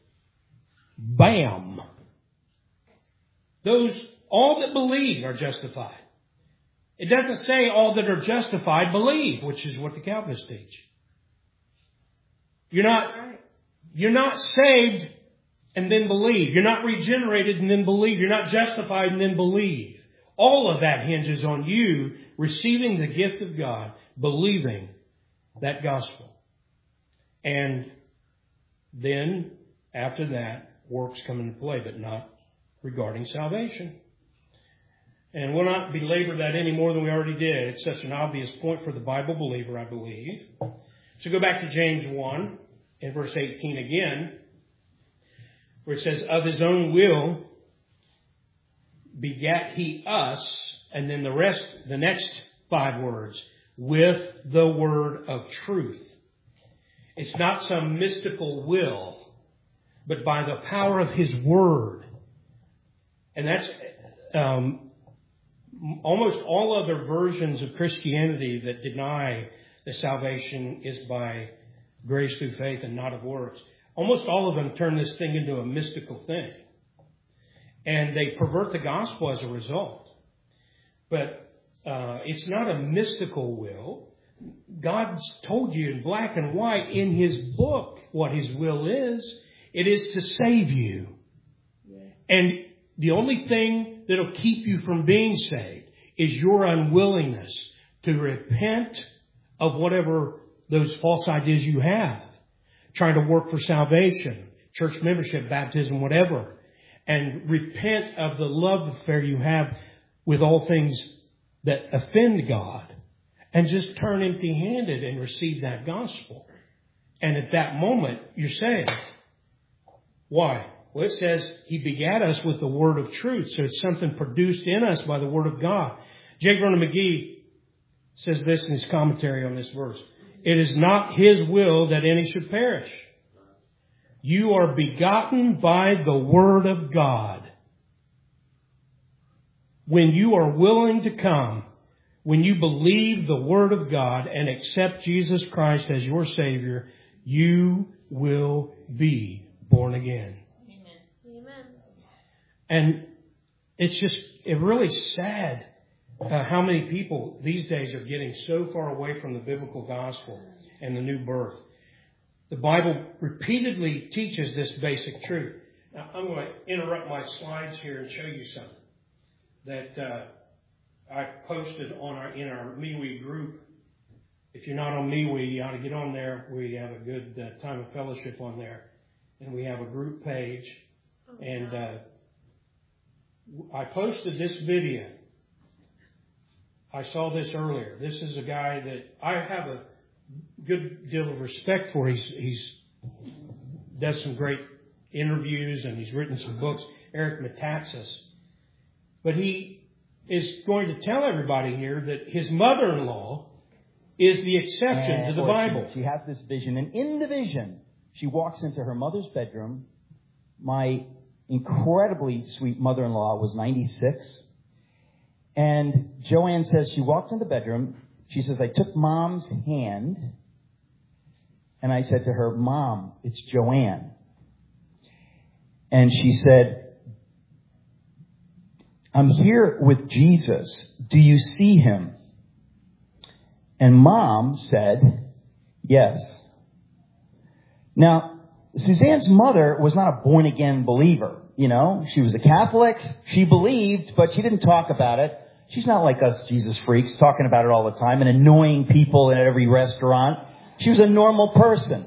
Bam! Those, all that believe are justified. It doesn't say all that are justified believe, which is what the Calvinists teach. You're not, you're not saved and then believe. You're not regenerated and then believe. You're not justified and then believe. All of that hinges on you receiving the gift of God, believing that gospel. And then, after that, works come into play, but not regarding salvation. And we'll not belabor that any more than we already did. It's such an obvious point for the Bible believer, I believe. So go back to James one, in verse eighteen again, where it says, "Of his own will begat he us," and then the rest, the next five words, "with the word of truth." It's not some mystical will, but by the power of his word. And that's um, almost all other versions of Christianity that deny that salvation is by grace through faith and not of works. Almost all of them turn this thing into a mystical thing. And they pervert the gospel as a result. But uh, it's not a mystical will. God's told you in black and white in his book what his will is. It is to save you. And the only thing that'll keep you from being saved is your unwillingness to repent of whatever those false ideas you have. Trying to work for salvation, church membership, baptism, whatever. And repent of the love affair you have with all things that offend God. And just turn empty-handed and receive that gospel. And at that moment, you're saved. Why? Well, it says he begat us with the word of truth. So it's something produced in us by the word of God. J. Vernon McGee says this in his commentary on this verse. "It is not his will that any should perish. You are begotten by the word of God. When you are willing to come, when you believe the word of God and accept Jesus Christ as your Savior, you will be born again." Amen. And it's just, it's really sad uh, how many people these days are getting so far away from the biblical gospel and the new birth. The Bible repeatedly teaches this basic truth. Now, I'm going to interrupt my slides here and show you something that uh, I posted on our in our MeWe group. If you're not on MeWe, you ought to get on there. We have a good uh, time of fellowship on there. And we have a group page. And uh, I posted this video. I saw this earlier. This is a guy that I have a good deal of respect for. He's, he's does some great interviews and he's written some books. Eric Metaxas. But he is going to tell everybody here that his mother-in-law is the exception and, to the Bible. She, she has this vision, and in the vision, she walks into her mother's bedroom. My incredibly sweet mother-in-law was ninety-six. And Joanne says she walked in the bedroom. She says, I took Mom's hand, and I said to her, Mom, it's Joanne. And she said, I'm here with Jesus. Do you see him? And Mom said, yes. Now, Suzanne's mother was not a born-again believer. You know, she was a Catholic. She believed, but she didn't talk about it. She's not like us Jesus freaks, talking about it all the time and annoying people in every restaurant. She was a normal person.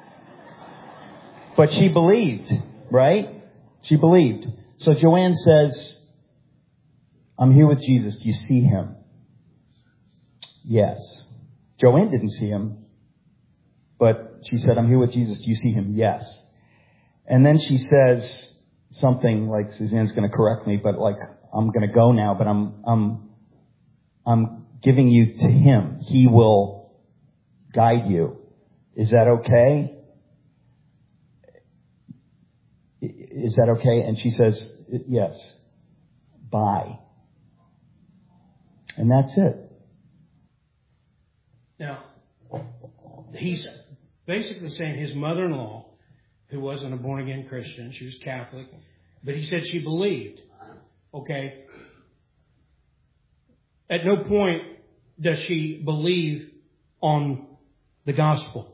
But she believed, right? She believed. So Joanne says, I'm here with Jesus. Do you see him? Yes. Joanne didn't see him. But she said, I'm here with Jesus. Do you see him? Yes. And then she says something like, Suzanne's going to correct me, but like, I'm going to go now, but I'm, I'm, I'm giving you to him. He will guide you. Is that okay? Is that okay? And she says, yes. Bye. And that's it. Now, he's basically saying his mother-in-law, who wasn't a born-again Christian, she was Catholic, but he said she believed. Okay? At no point does she believe on the gospel.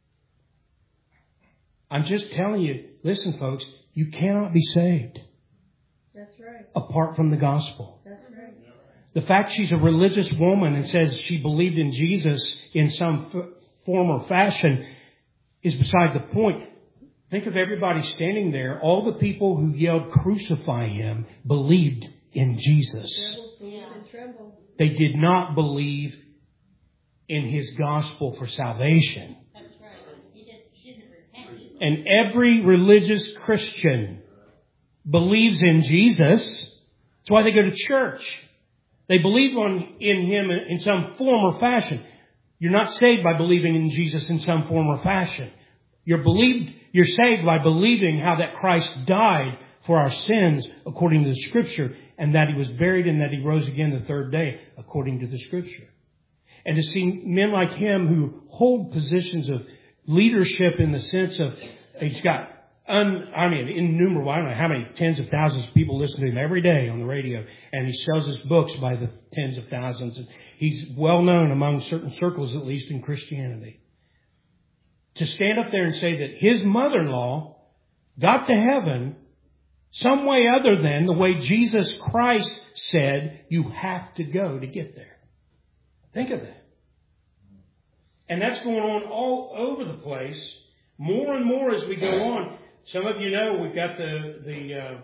I'm just telling you, listen, folks, you cannot be saved. That's right. Apart from the gospel. That's right. The fact she's a religious woman and says she believed in Jesus in some f- form or fashion is beside the point. Think of everybody standing there. All the people who yelled, crucify him, believed in Jesus. They did not believe in his gospel for salvation. That's right. He didn't, she didn't repent. And every religious Christian believes in Jesus. That's why they go to church. They believe on in him in some form or fashion. You're not saved by believing in Jesus in some form or fashion. You're believed, you're saved by believing how that Christ died for our sins according to the Scripture, and that he was buried and that he rose again the third day according to the Scripture. And to see men like him who hold positions of leadership in the sense of he's got Un, I mean, innumerable, I don't know how many tens of thousands of people listen to him every day on the radio, and he sells his books by the tens of thousands. And he's well known among certain circles, at least in Christianity. To stand up there and say that his mother-in-law got to heaven some way other than the way Jesus Christ said you have to go to get there. Think of that. And that's going on all over the place, more and more as we go on. Some of you know we've got the the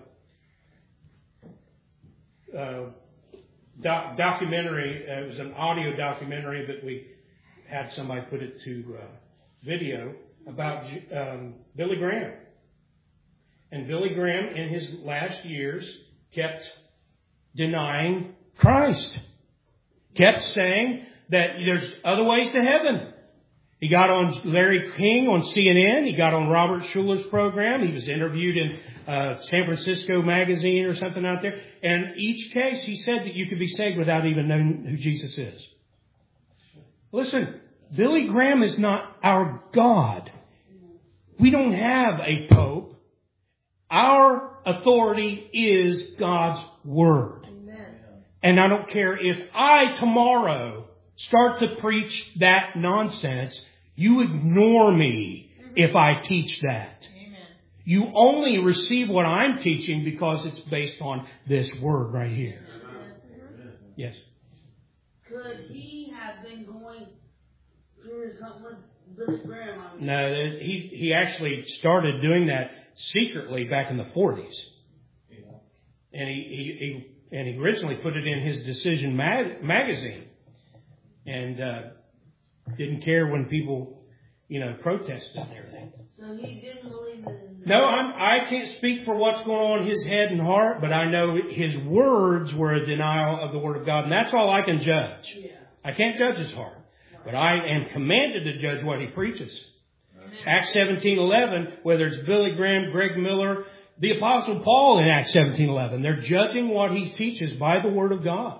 uh, uh, doc- documentary. Uh, it was an audio documentary, but we had somebody put it to uh, video about um, Billy Graham. And Billy Graham, in his last years, kept denying Christ. Kept saying that there's other ways to heaven. He got on Larry King on C N N. He got on Robert Schuller's program. He was interviewed in uh, San Francisco Magazine or something out there. And each case, he said that you could be saved without even knowing who Jesus is. Listen, Billy Graham is not our God. We don't have a pope. Our authority is God's Word. Amen. And I don't care if I tomorrow start to preach that nonsense, you ignore me if I teach that. Amen. You only receive what I'm teaching because it's based on this word right here. Amen. Yes. Could he have been going through something with Billy Graham? No, he he actually started doing that secretly back in the forties. And he, he, he and he originally put it in his Decision mag- magazine, and uh, didn't care when people, you know, protested and everything. So he didn't believe in... No, I'm, I can't speak for what's going on in his head and heart, but I know his words were a denial of the Word of God, and that's all I can judge. Yeah. I can't judge his heart, but I am commanded to judge what he preaches. Acts seventeen eleven, whether it's Billy Graham, Greg Miller, the Apostle Paul in Acts seventeen eleven, they're judging what he teaches by the Word of God.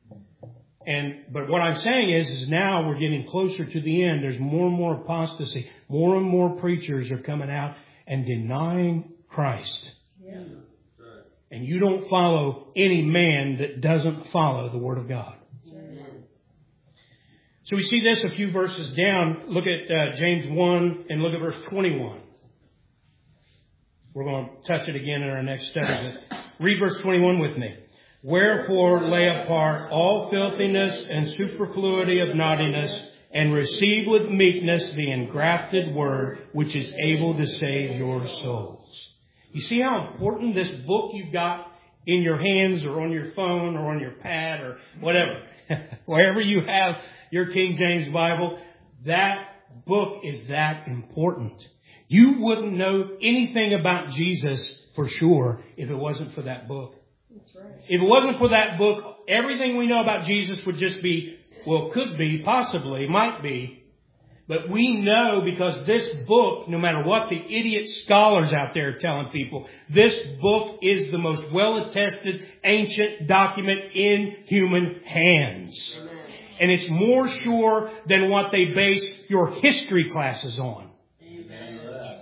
And but what I'm saying is, is now we're getting closer to the end. There's more and more apostasy. More and more preachers are coming out and denying Christ. Yeah. And you don't follow any man that doesn't follow the Word of God. Amen. So we see this a few verses down. Look at uh, James one and look at verse twenty-one. We're going to touch it again in our next study. But read verse twenty-one with me. Wherefore lay apart all filthiness and superfluity of naughtiness, and receive with meekness the engrafted word, which is able to save your souls. You see how important this book you've got in your hands or on your phone or on your pad or whatever, wherever you have your King James Bible, that book is that important. You wouldn't know anything about Jesus for sure if it wasn't for that book. That's right. If it wasn't for that book, everything we know about Jesus would just be, well, could be, possibly, might be. But we know because this book, no matter what the idiot scholars out there are telling people, this book is the most well-attested ancient document in human hands. Amen. And it's more sure than what they base your history classes on. Amen.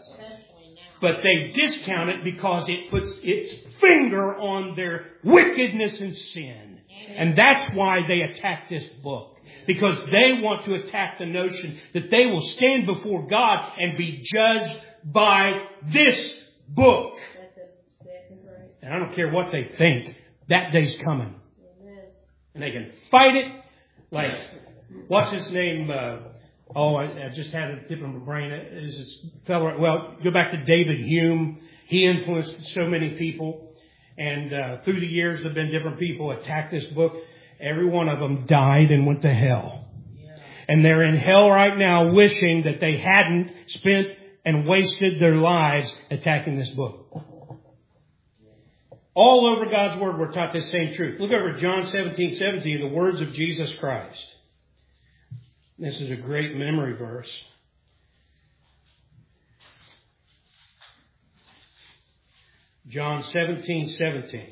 But they discount it because it puts its finger on their wickedness and sin. And that's why they attack this book. Because they want to attack the notion that they will stand before God and be judged by this book. And I don't care what they think. That day's coming. And they can fight it like, what's his name? Uh, Oh, I, I just had a tip of my brain. Is this fellow? Well, go back to David Hume. He influenced so many people, and uh, through the years, there've been different people attack this book. Every one of them died and went to hell, yeah. And they're in hell right now, wishing that they hadn't spent and wasted their lives attacking this book. All over God's Word, we're taught this same truth. Look over John seventeen seventeen, the words of Jesus Christ. This is a great memory verse. John seventeen seventeen.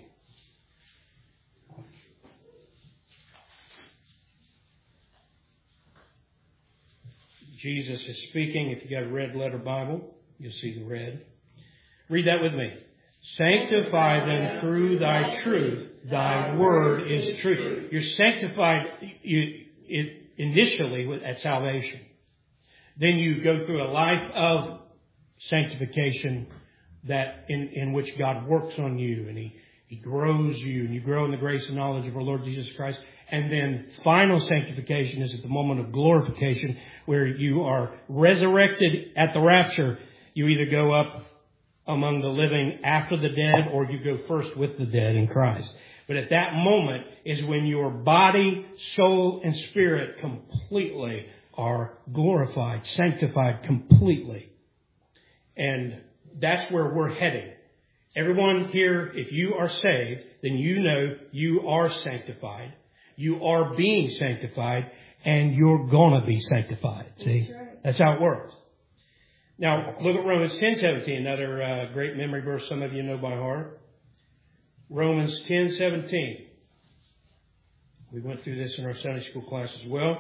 Jesus is speaking. If you got a red letter Bible, you'll see the red. Read that with me. Sanctify them through thy truth. Thy word is truth. You're sanctified you, it, initially at salvation. Then you go through a life of sanctification that in, in which God works on you and He, He grows you and you grow in the grace and knowledge of our Lord Jesus Christ. And then final sanctification is at the moment of glorification where you are resurrected at the rapture. You either go up among the living after the dead or you go first with the dead in Christ. But at that moment is when your body, soul, and spirit completely are glorified, sanctified completely. And that's where we're heading. Everyone here, if you are saved, then you know you are sanctified. You are being sanctified, and you're going to be sanctified. See? That's right. That's how it works. Now, look at Romans ten seventeen, another uh, great memory verse some of you know by heart. Romans ten seventeen. We went through this in our Sunday school class as well.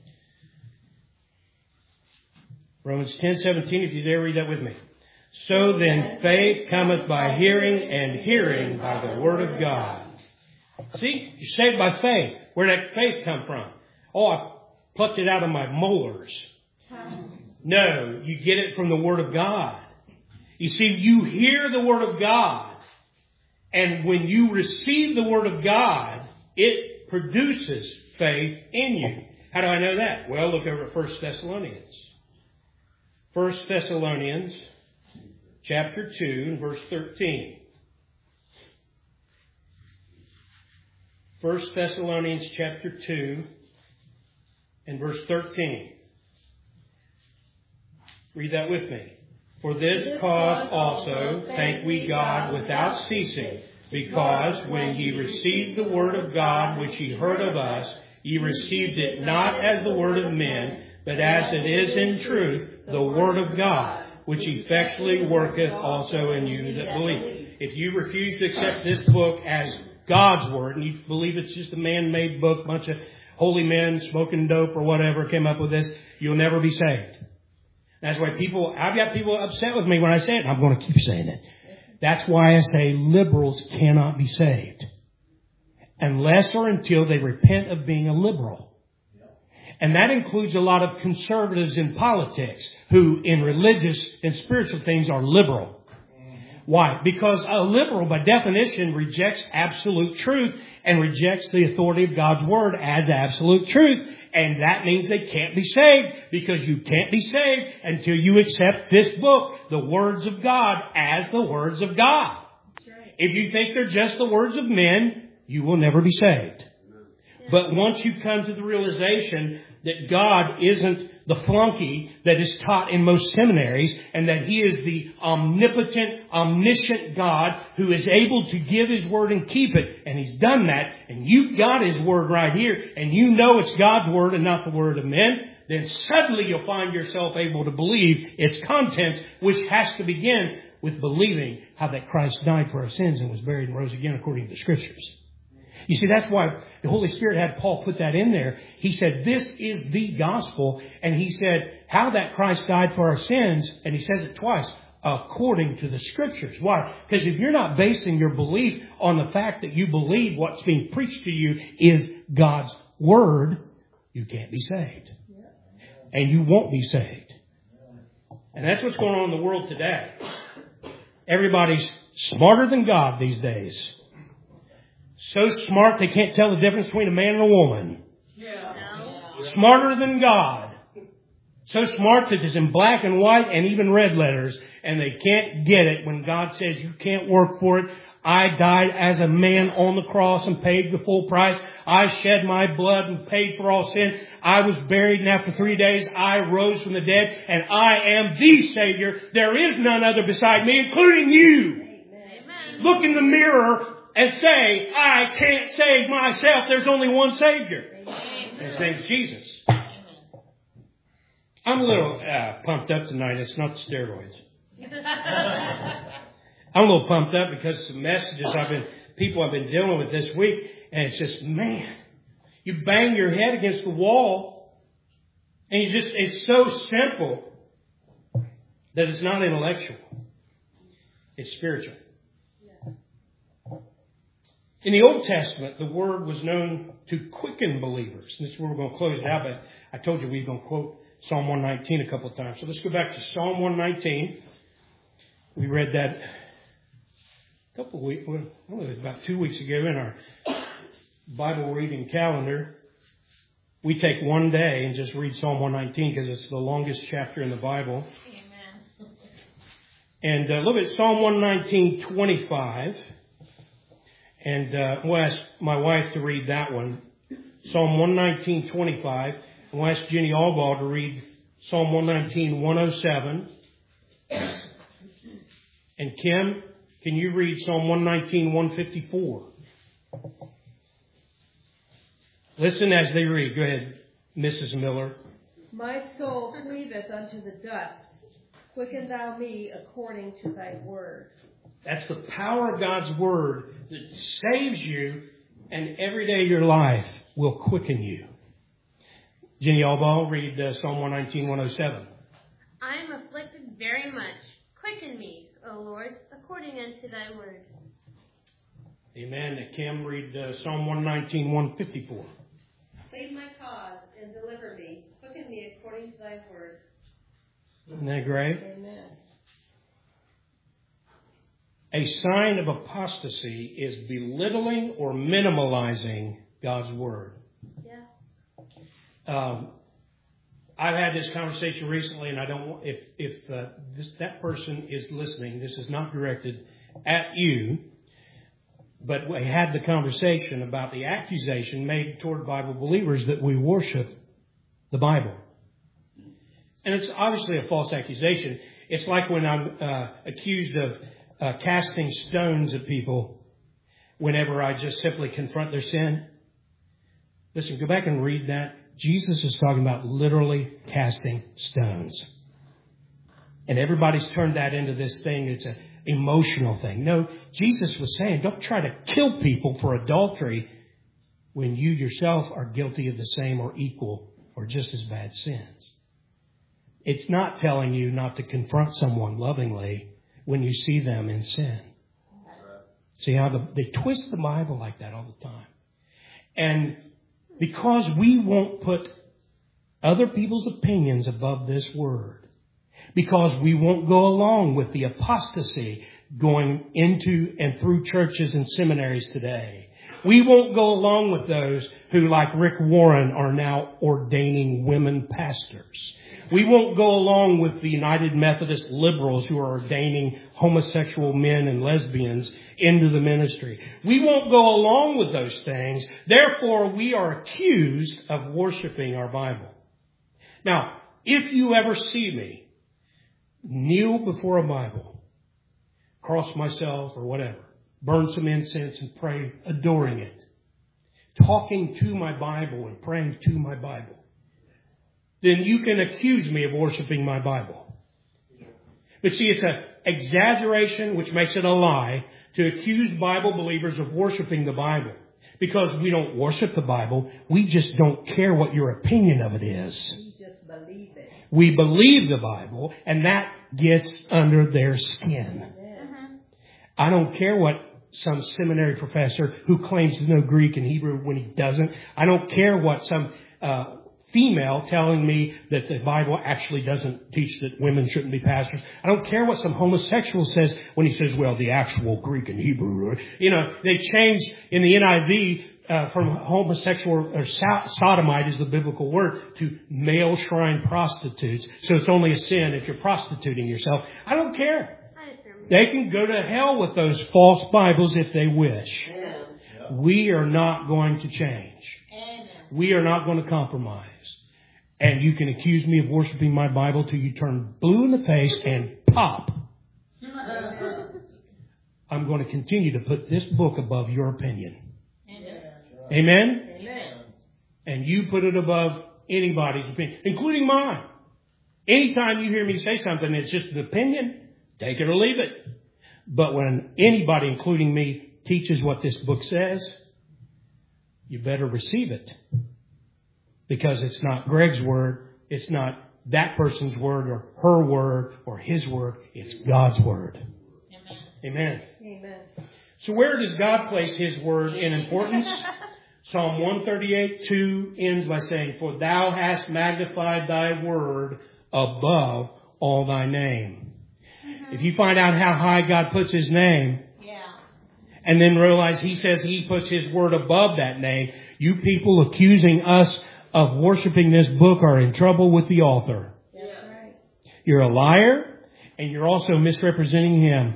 Romans ten seventeen, if you're there, read that with me. So then faith cometh by hearing, and hearing by the word of God. See, you're saved by faith. Where did that faith come from? Oh, I plucked it out of my molars. No, you get it from the word of God. You see, you hear the word of God. And when you receive the word of God, it produces faith in you. How do I know that? Well, look over at First Thessalonians. First Thessalonians chapter two and verse thirteen. First Thessalonians chapter two and verse thirteen. Read that with me. For this cause also thank we God without ceasing, because when ye received the word of God which ye heard of us, ye received it not as the word of men, but as it is in truth the word of God, which effectually worketh also in you that believe. If you refuse to accept this book as God's word, and you believe it's just a man-made book, bunch of holy men smoking dope or whatever came up with this, you'll never be saved. That's why people, I've got people upset with me when I say it, and I'm going to keep saying it. That's why I say liberals cannot be saved. Unless or until they repent of being a liberal. And that includes a lot of conservatives in politics who in religious and spiritual things are liberal. Why? Because a liberal, by definition, rejects absolute truth and rejects the authority of God's Word as absolute truth. And that means they can't be saved, because you can't be saved until you accept this book, the words of God, as the words of God. Right. If you think they're just the words of men, you will never be saved. Yeah. But once you come to the realization that God isn't the flunky that is taught in most seminaries, and that He is the omnipotent, omniscient God who is able to give His word and keep it, and He's done that, and you've got His word right here, and you know it's God's word and not the word of men, then suddenly you'll find yourself able to believe its contents, which has to begin with believing how that Christ died for our sins and was buried and rose again according to the Scriptures. You see, that's why the Holy Spirit had Paul put that in there. He said, this is the gospel. And he said, how that Christ died for our sins, and he says it twice, according to the Scriptures. Why? Because if you're not basing your belief on the fact that you believe what's being preached to you is God's Word, you can't be saved. And you won't be saved. And that's what's going on in the world today. Everybody's smarter than God these days. So smart they can't tell the difference between a man and a woman. Yeah. Smarter than God. So smart that it's in black and white and even red letters, and they can't get it when God says you can't work for it. I died as a man on the cross and paid the full price. I shed my blood and paid for all sin. I was buried, and after three days I rose from the dead, and I am the Savior. There is none other beside me, including you. Amen. Look in the mirror and say, I can't save myself. There's only one Savior. Amen. His name is Jesus. I'm a little uh, pumped up tonight. It's not the steroids. I'm a little pumped up because of some messages I've been, people I've been dealing with this week. And it's just, man, you bang your head against the wall. And you just, it's so simple that it's not intellectual. It's spiritual. In the Old Testament, the Word was known to quicken believers. And this is where we're going to close it out, but I told you we were going to quote Psalm one nineteen a couple of times. So let's go back to Psalm one nineteen. We read that a couple of weeks, well, it was about two weeks ago in our Bible reading calendar. We take one day and just read Psalm one nineteen because it's the longest chapter in the Bible. Amen. And uh, look at Psalm one nineteen, twenty-five. And uh, we'll ask my wife to read that one. Psalm one nineteen, twenty-five. And we'll ask Jenny Allball to read Psalm one nineteen, one oh seven. And Kim, can you read Psalm one nineteen, one fifty-four? Listen as they read. Go ahead, Missus Miller. My soul cleaveth unto the dust. Quicken thou me according to thy word. That's the power of God's Word that saves you, and every day of your life will quicken you. Jenny Allball, read uh, Psalm one nineteen, one oh seven. I am afflicted very much. Quicken me, O Lord, according unto thy word. Amen. Kim, read uh, Psalm one nineteen, one fifty-four. Plead my cause and deliver me. Quicken me according to thy word. Isn't that great? Amen. A sign of apostasy is belittling or minimalizing God's Word. Yeah. Um, I've had this conversation recently, and I don't want, if, if uh, this, that person is listening, this is not directed at you, But we had the conversation about the accusation made toward Bible believers that we worship the Bible. And it's obviously a false accusation. It's like when I'm uh, accused of uh, casting stones at people whenever I just simply confront their sin. Listen, go back and read that. Jesus is talking about literally casting stones. And everybody's turned that into this thing. It's an emotional thing. No, Jesus was saying, don't try to kill people for adultery when you yourself are guilty of the same or equal or just as bad sins. It's not telling you not to confront someone lovingly when you see them in sin. See how the, they twist the Bible like that all the time. And because we won't put other people's opinions above this word, because we won't go along with the apostasy going into and through churches and seminaries today, we won't go along with those who, like Rick Warren, are now ordaining women pastors. We won't go along with the United Methodist liberals who are ordaining homosexual men and lesbians into the ministry. We won't go along with those things. Therefore, we are accused of worshiping our Bible. Now, if you ever see me kneel before a Bible, cross myself or whatever, burn some incense and pray, adoring it, talking to my Bible and praying to my Bible, then you can accuse me of worshiping my Bible. But see, it's an exaggeration, which makes it a lie, to accuse Bible believers of worshiping the Bible. Because we don't worship the Bible, we just don't care what your opinion of it is. We just believe it. We believe the Bible, and that gets under their skin. Amen. I don't care what some seminary professor who claims to know Greek and Hebrew when he doesn't. I don't care what some uh female telling me that the Bible actually doesn't teach that women shouldn't be pastors. I don't care what some homosexual says when he says, well, the actual Greek and Hebrew. You know, they changed in the N I V uh, from homosexual or sodomite is the biblical word to male shrine prostitutes. So it's only a sin if you're prostituting yourself. I don't care. They can go to hell with those false Bibles if they wish. We are not going to change. We are not going to compromise. And you can accuse me of worshiping my Bible till you turn blue in the face and pop. I'm going to continue to put this book above your opinion. Amen? Amen? Amen. And you put it above anybody's opinion, including mine. Anytime you hear me say something, it's just an opinion, take it or leave it. But when anybody, including me, teaches what this book says, you better receive it. Because it's not Greg's word. It's not that person's word or her word or his word. It's God's word. Amen. Amen. Amen. So where does God place his word in importance? Psalm one thirty-eight two ends by saying, for thou hast magnified thy word above all thy name. Mm-hmm. If you find out how high God puts his name, yeah, and then realize he says he puts his word above that name, you people accusing us of worshiping this book are in trouble with the author. That's right. You're a liar, and you're also misrepresenting him.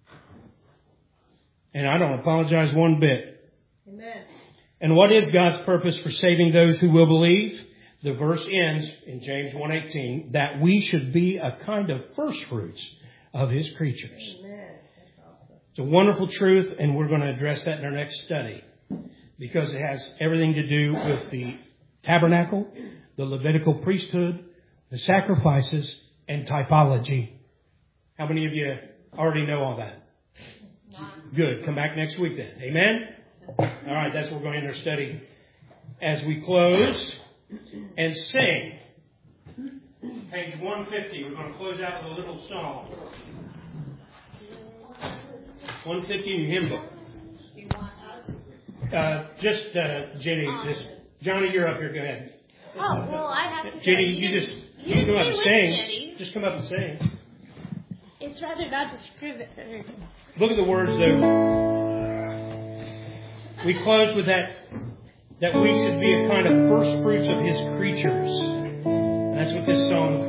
And I don't apologize one bit. Amen. And what is God's purpose for saving those who will believe? The verse ends in James one eighteen, that we should be a kind of first fruits of his creatures. Amen. That's awesome. It's a wonderful truth, and we're going to address that in our next study. Because it has everything to do with the tabernacle, the Levitical priesthood, the sacrifices, and typology. How many of you already know all that? No. Good. Come back next week then. Amen? All right, that's what we're going to end our study. As we close and sing, page one fifty, we're going to close out with a little song. one fifty in your hymn book. Uh, just, uh, Jenny, just, Johnny, you're up here. Go ahead. Oh, well, I have to Jenny, say, you, you just, you you come up and with sing. me, Eddie. Just come up and sing. It's rather not to prove it. Look at the words, though. We close with that, that we should be a kind of first fruits of his creatures. And that's what this song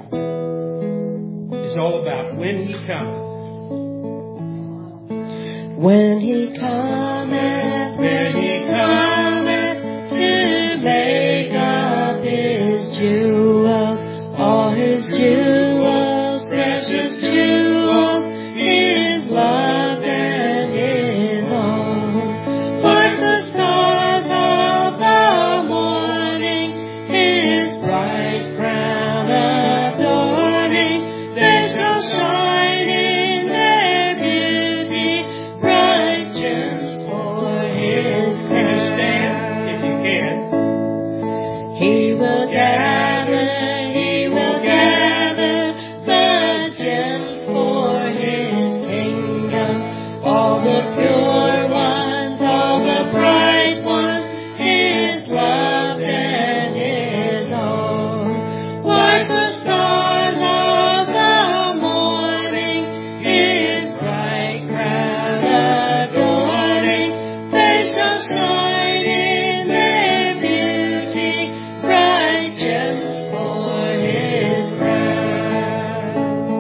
is all about. When he cometh. When he cometh, when he cometh to make up his jewels, all his jewels, precious jewels, his love and his own. Like the stars of the morning, his bright crown adorning, they shall shine in their beauty, bright gems for his crown. Stand if you can. He will gather, he will gather the gems for his kingdom, all the pure ones, all the bright ones, his love and his own. Like the stars of the morning, his bright crown adorning, they shall shine in their beauty, bright gems for his crown.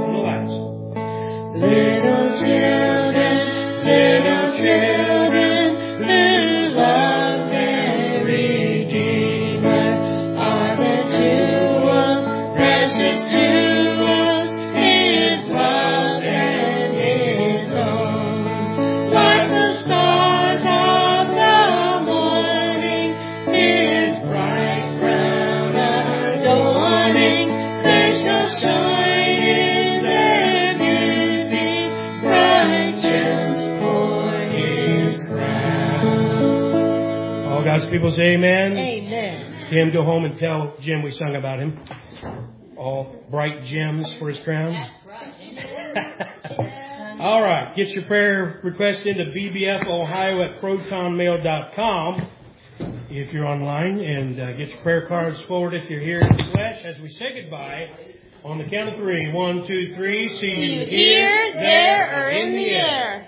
Little children, little children, who love their Redeemer, are the jewels, precious jewels, his love and his own. Like the stars of the morning, his bright crown adorning, they shall shine in their beauty, bright gems for his crown. All God's people say amen. Amen. Tim, go home and tell Jim we sung about him. All bright gems for his crown. All right. Get your prayer request into b b f ohio at proton mail dot com if you're online. And uh, get your prayer cards forward if you're here in the flesh as we say goodbye on the count of three. One, two, three. See you here, there, or in the air.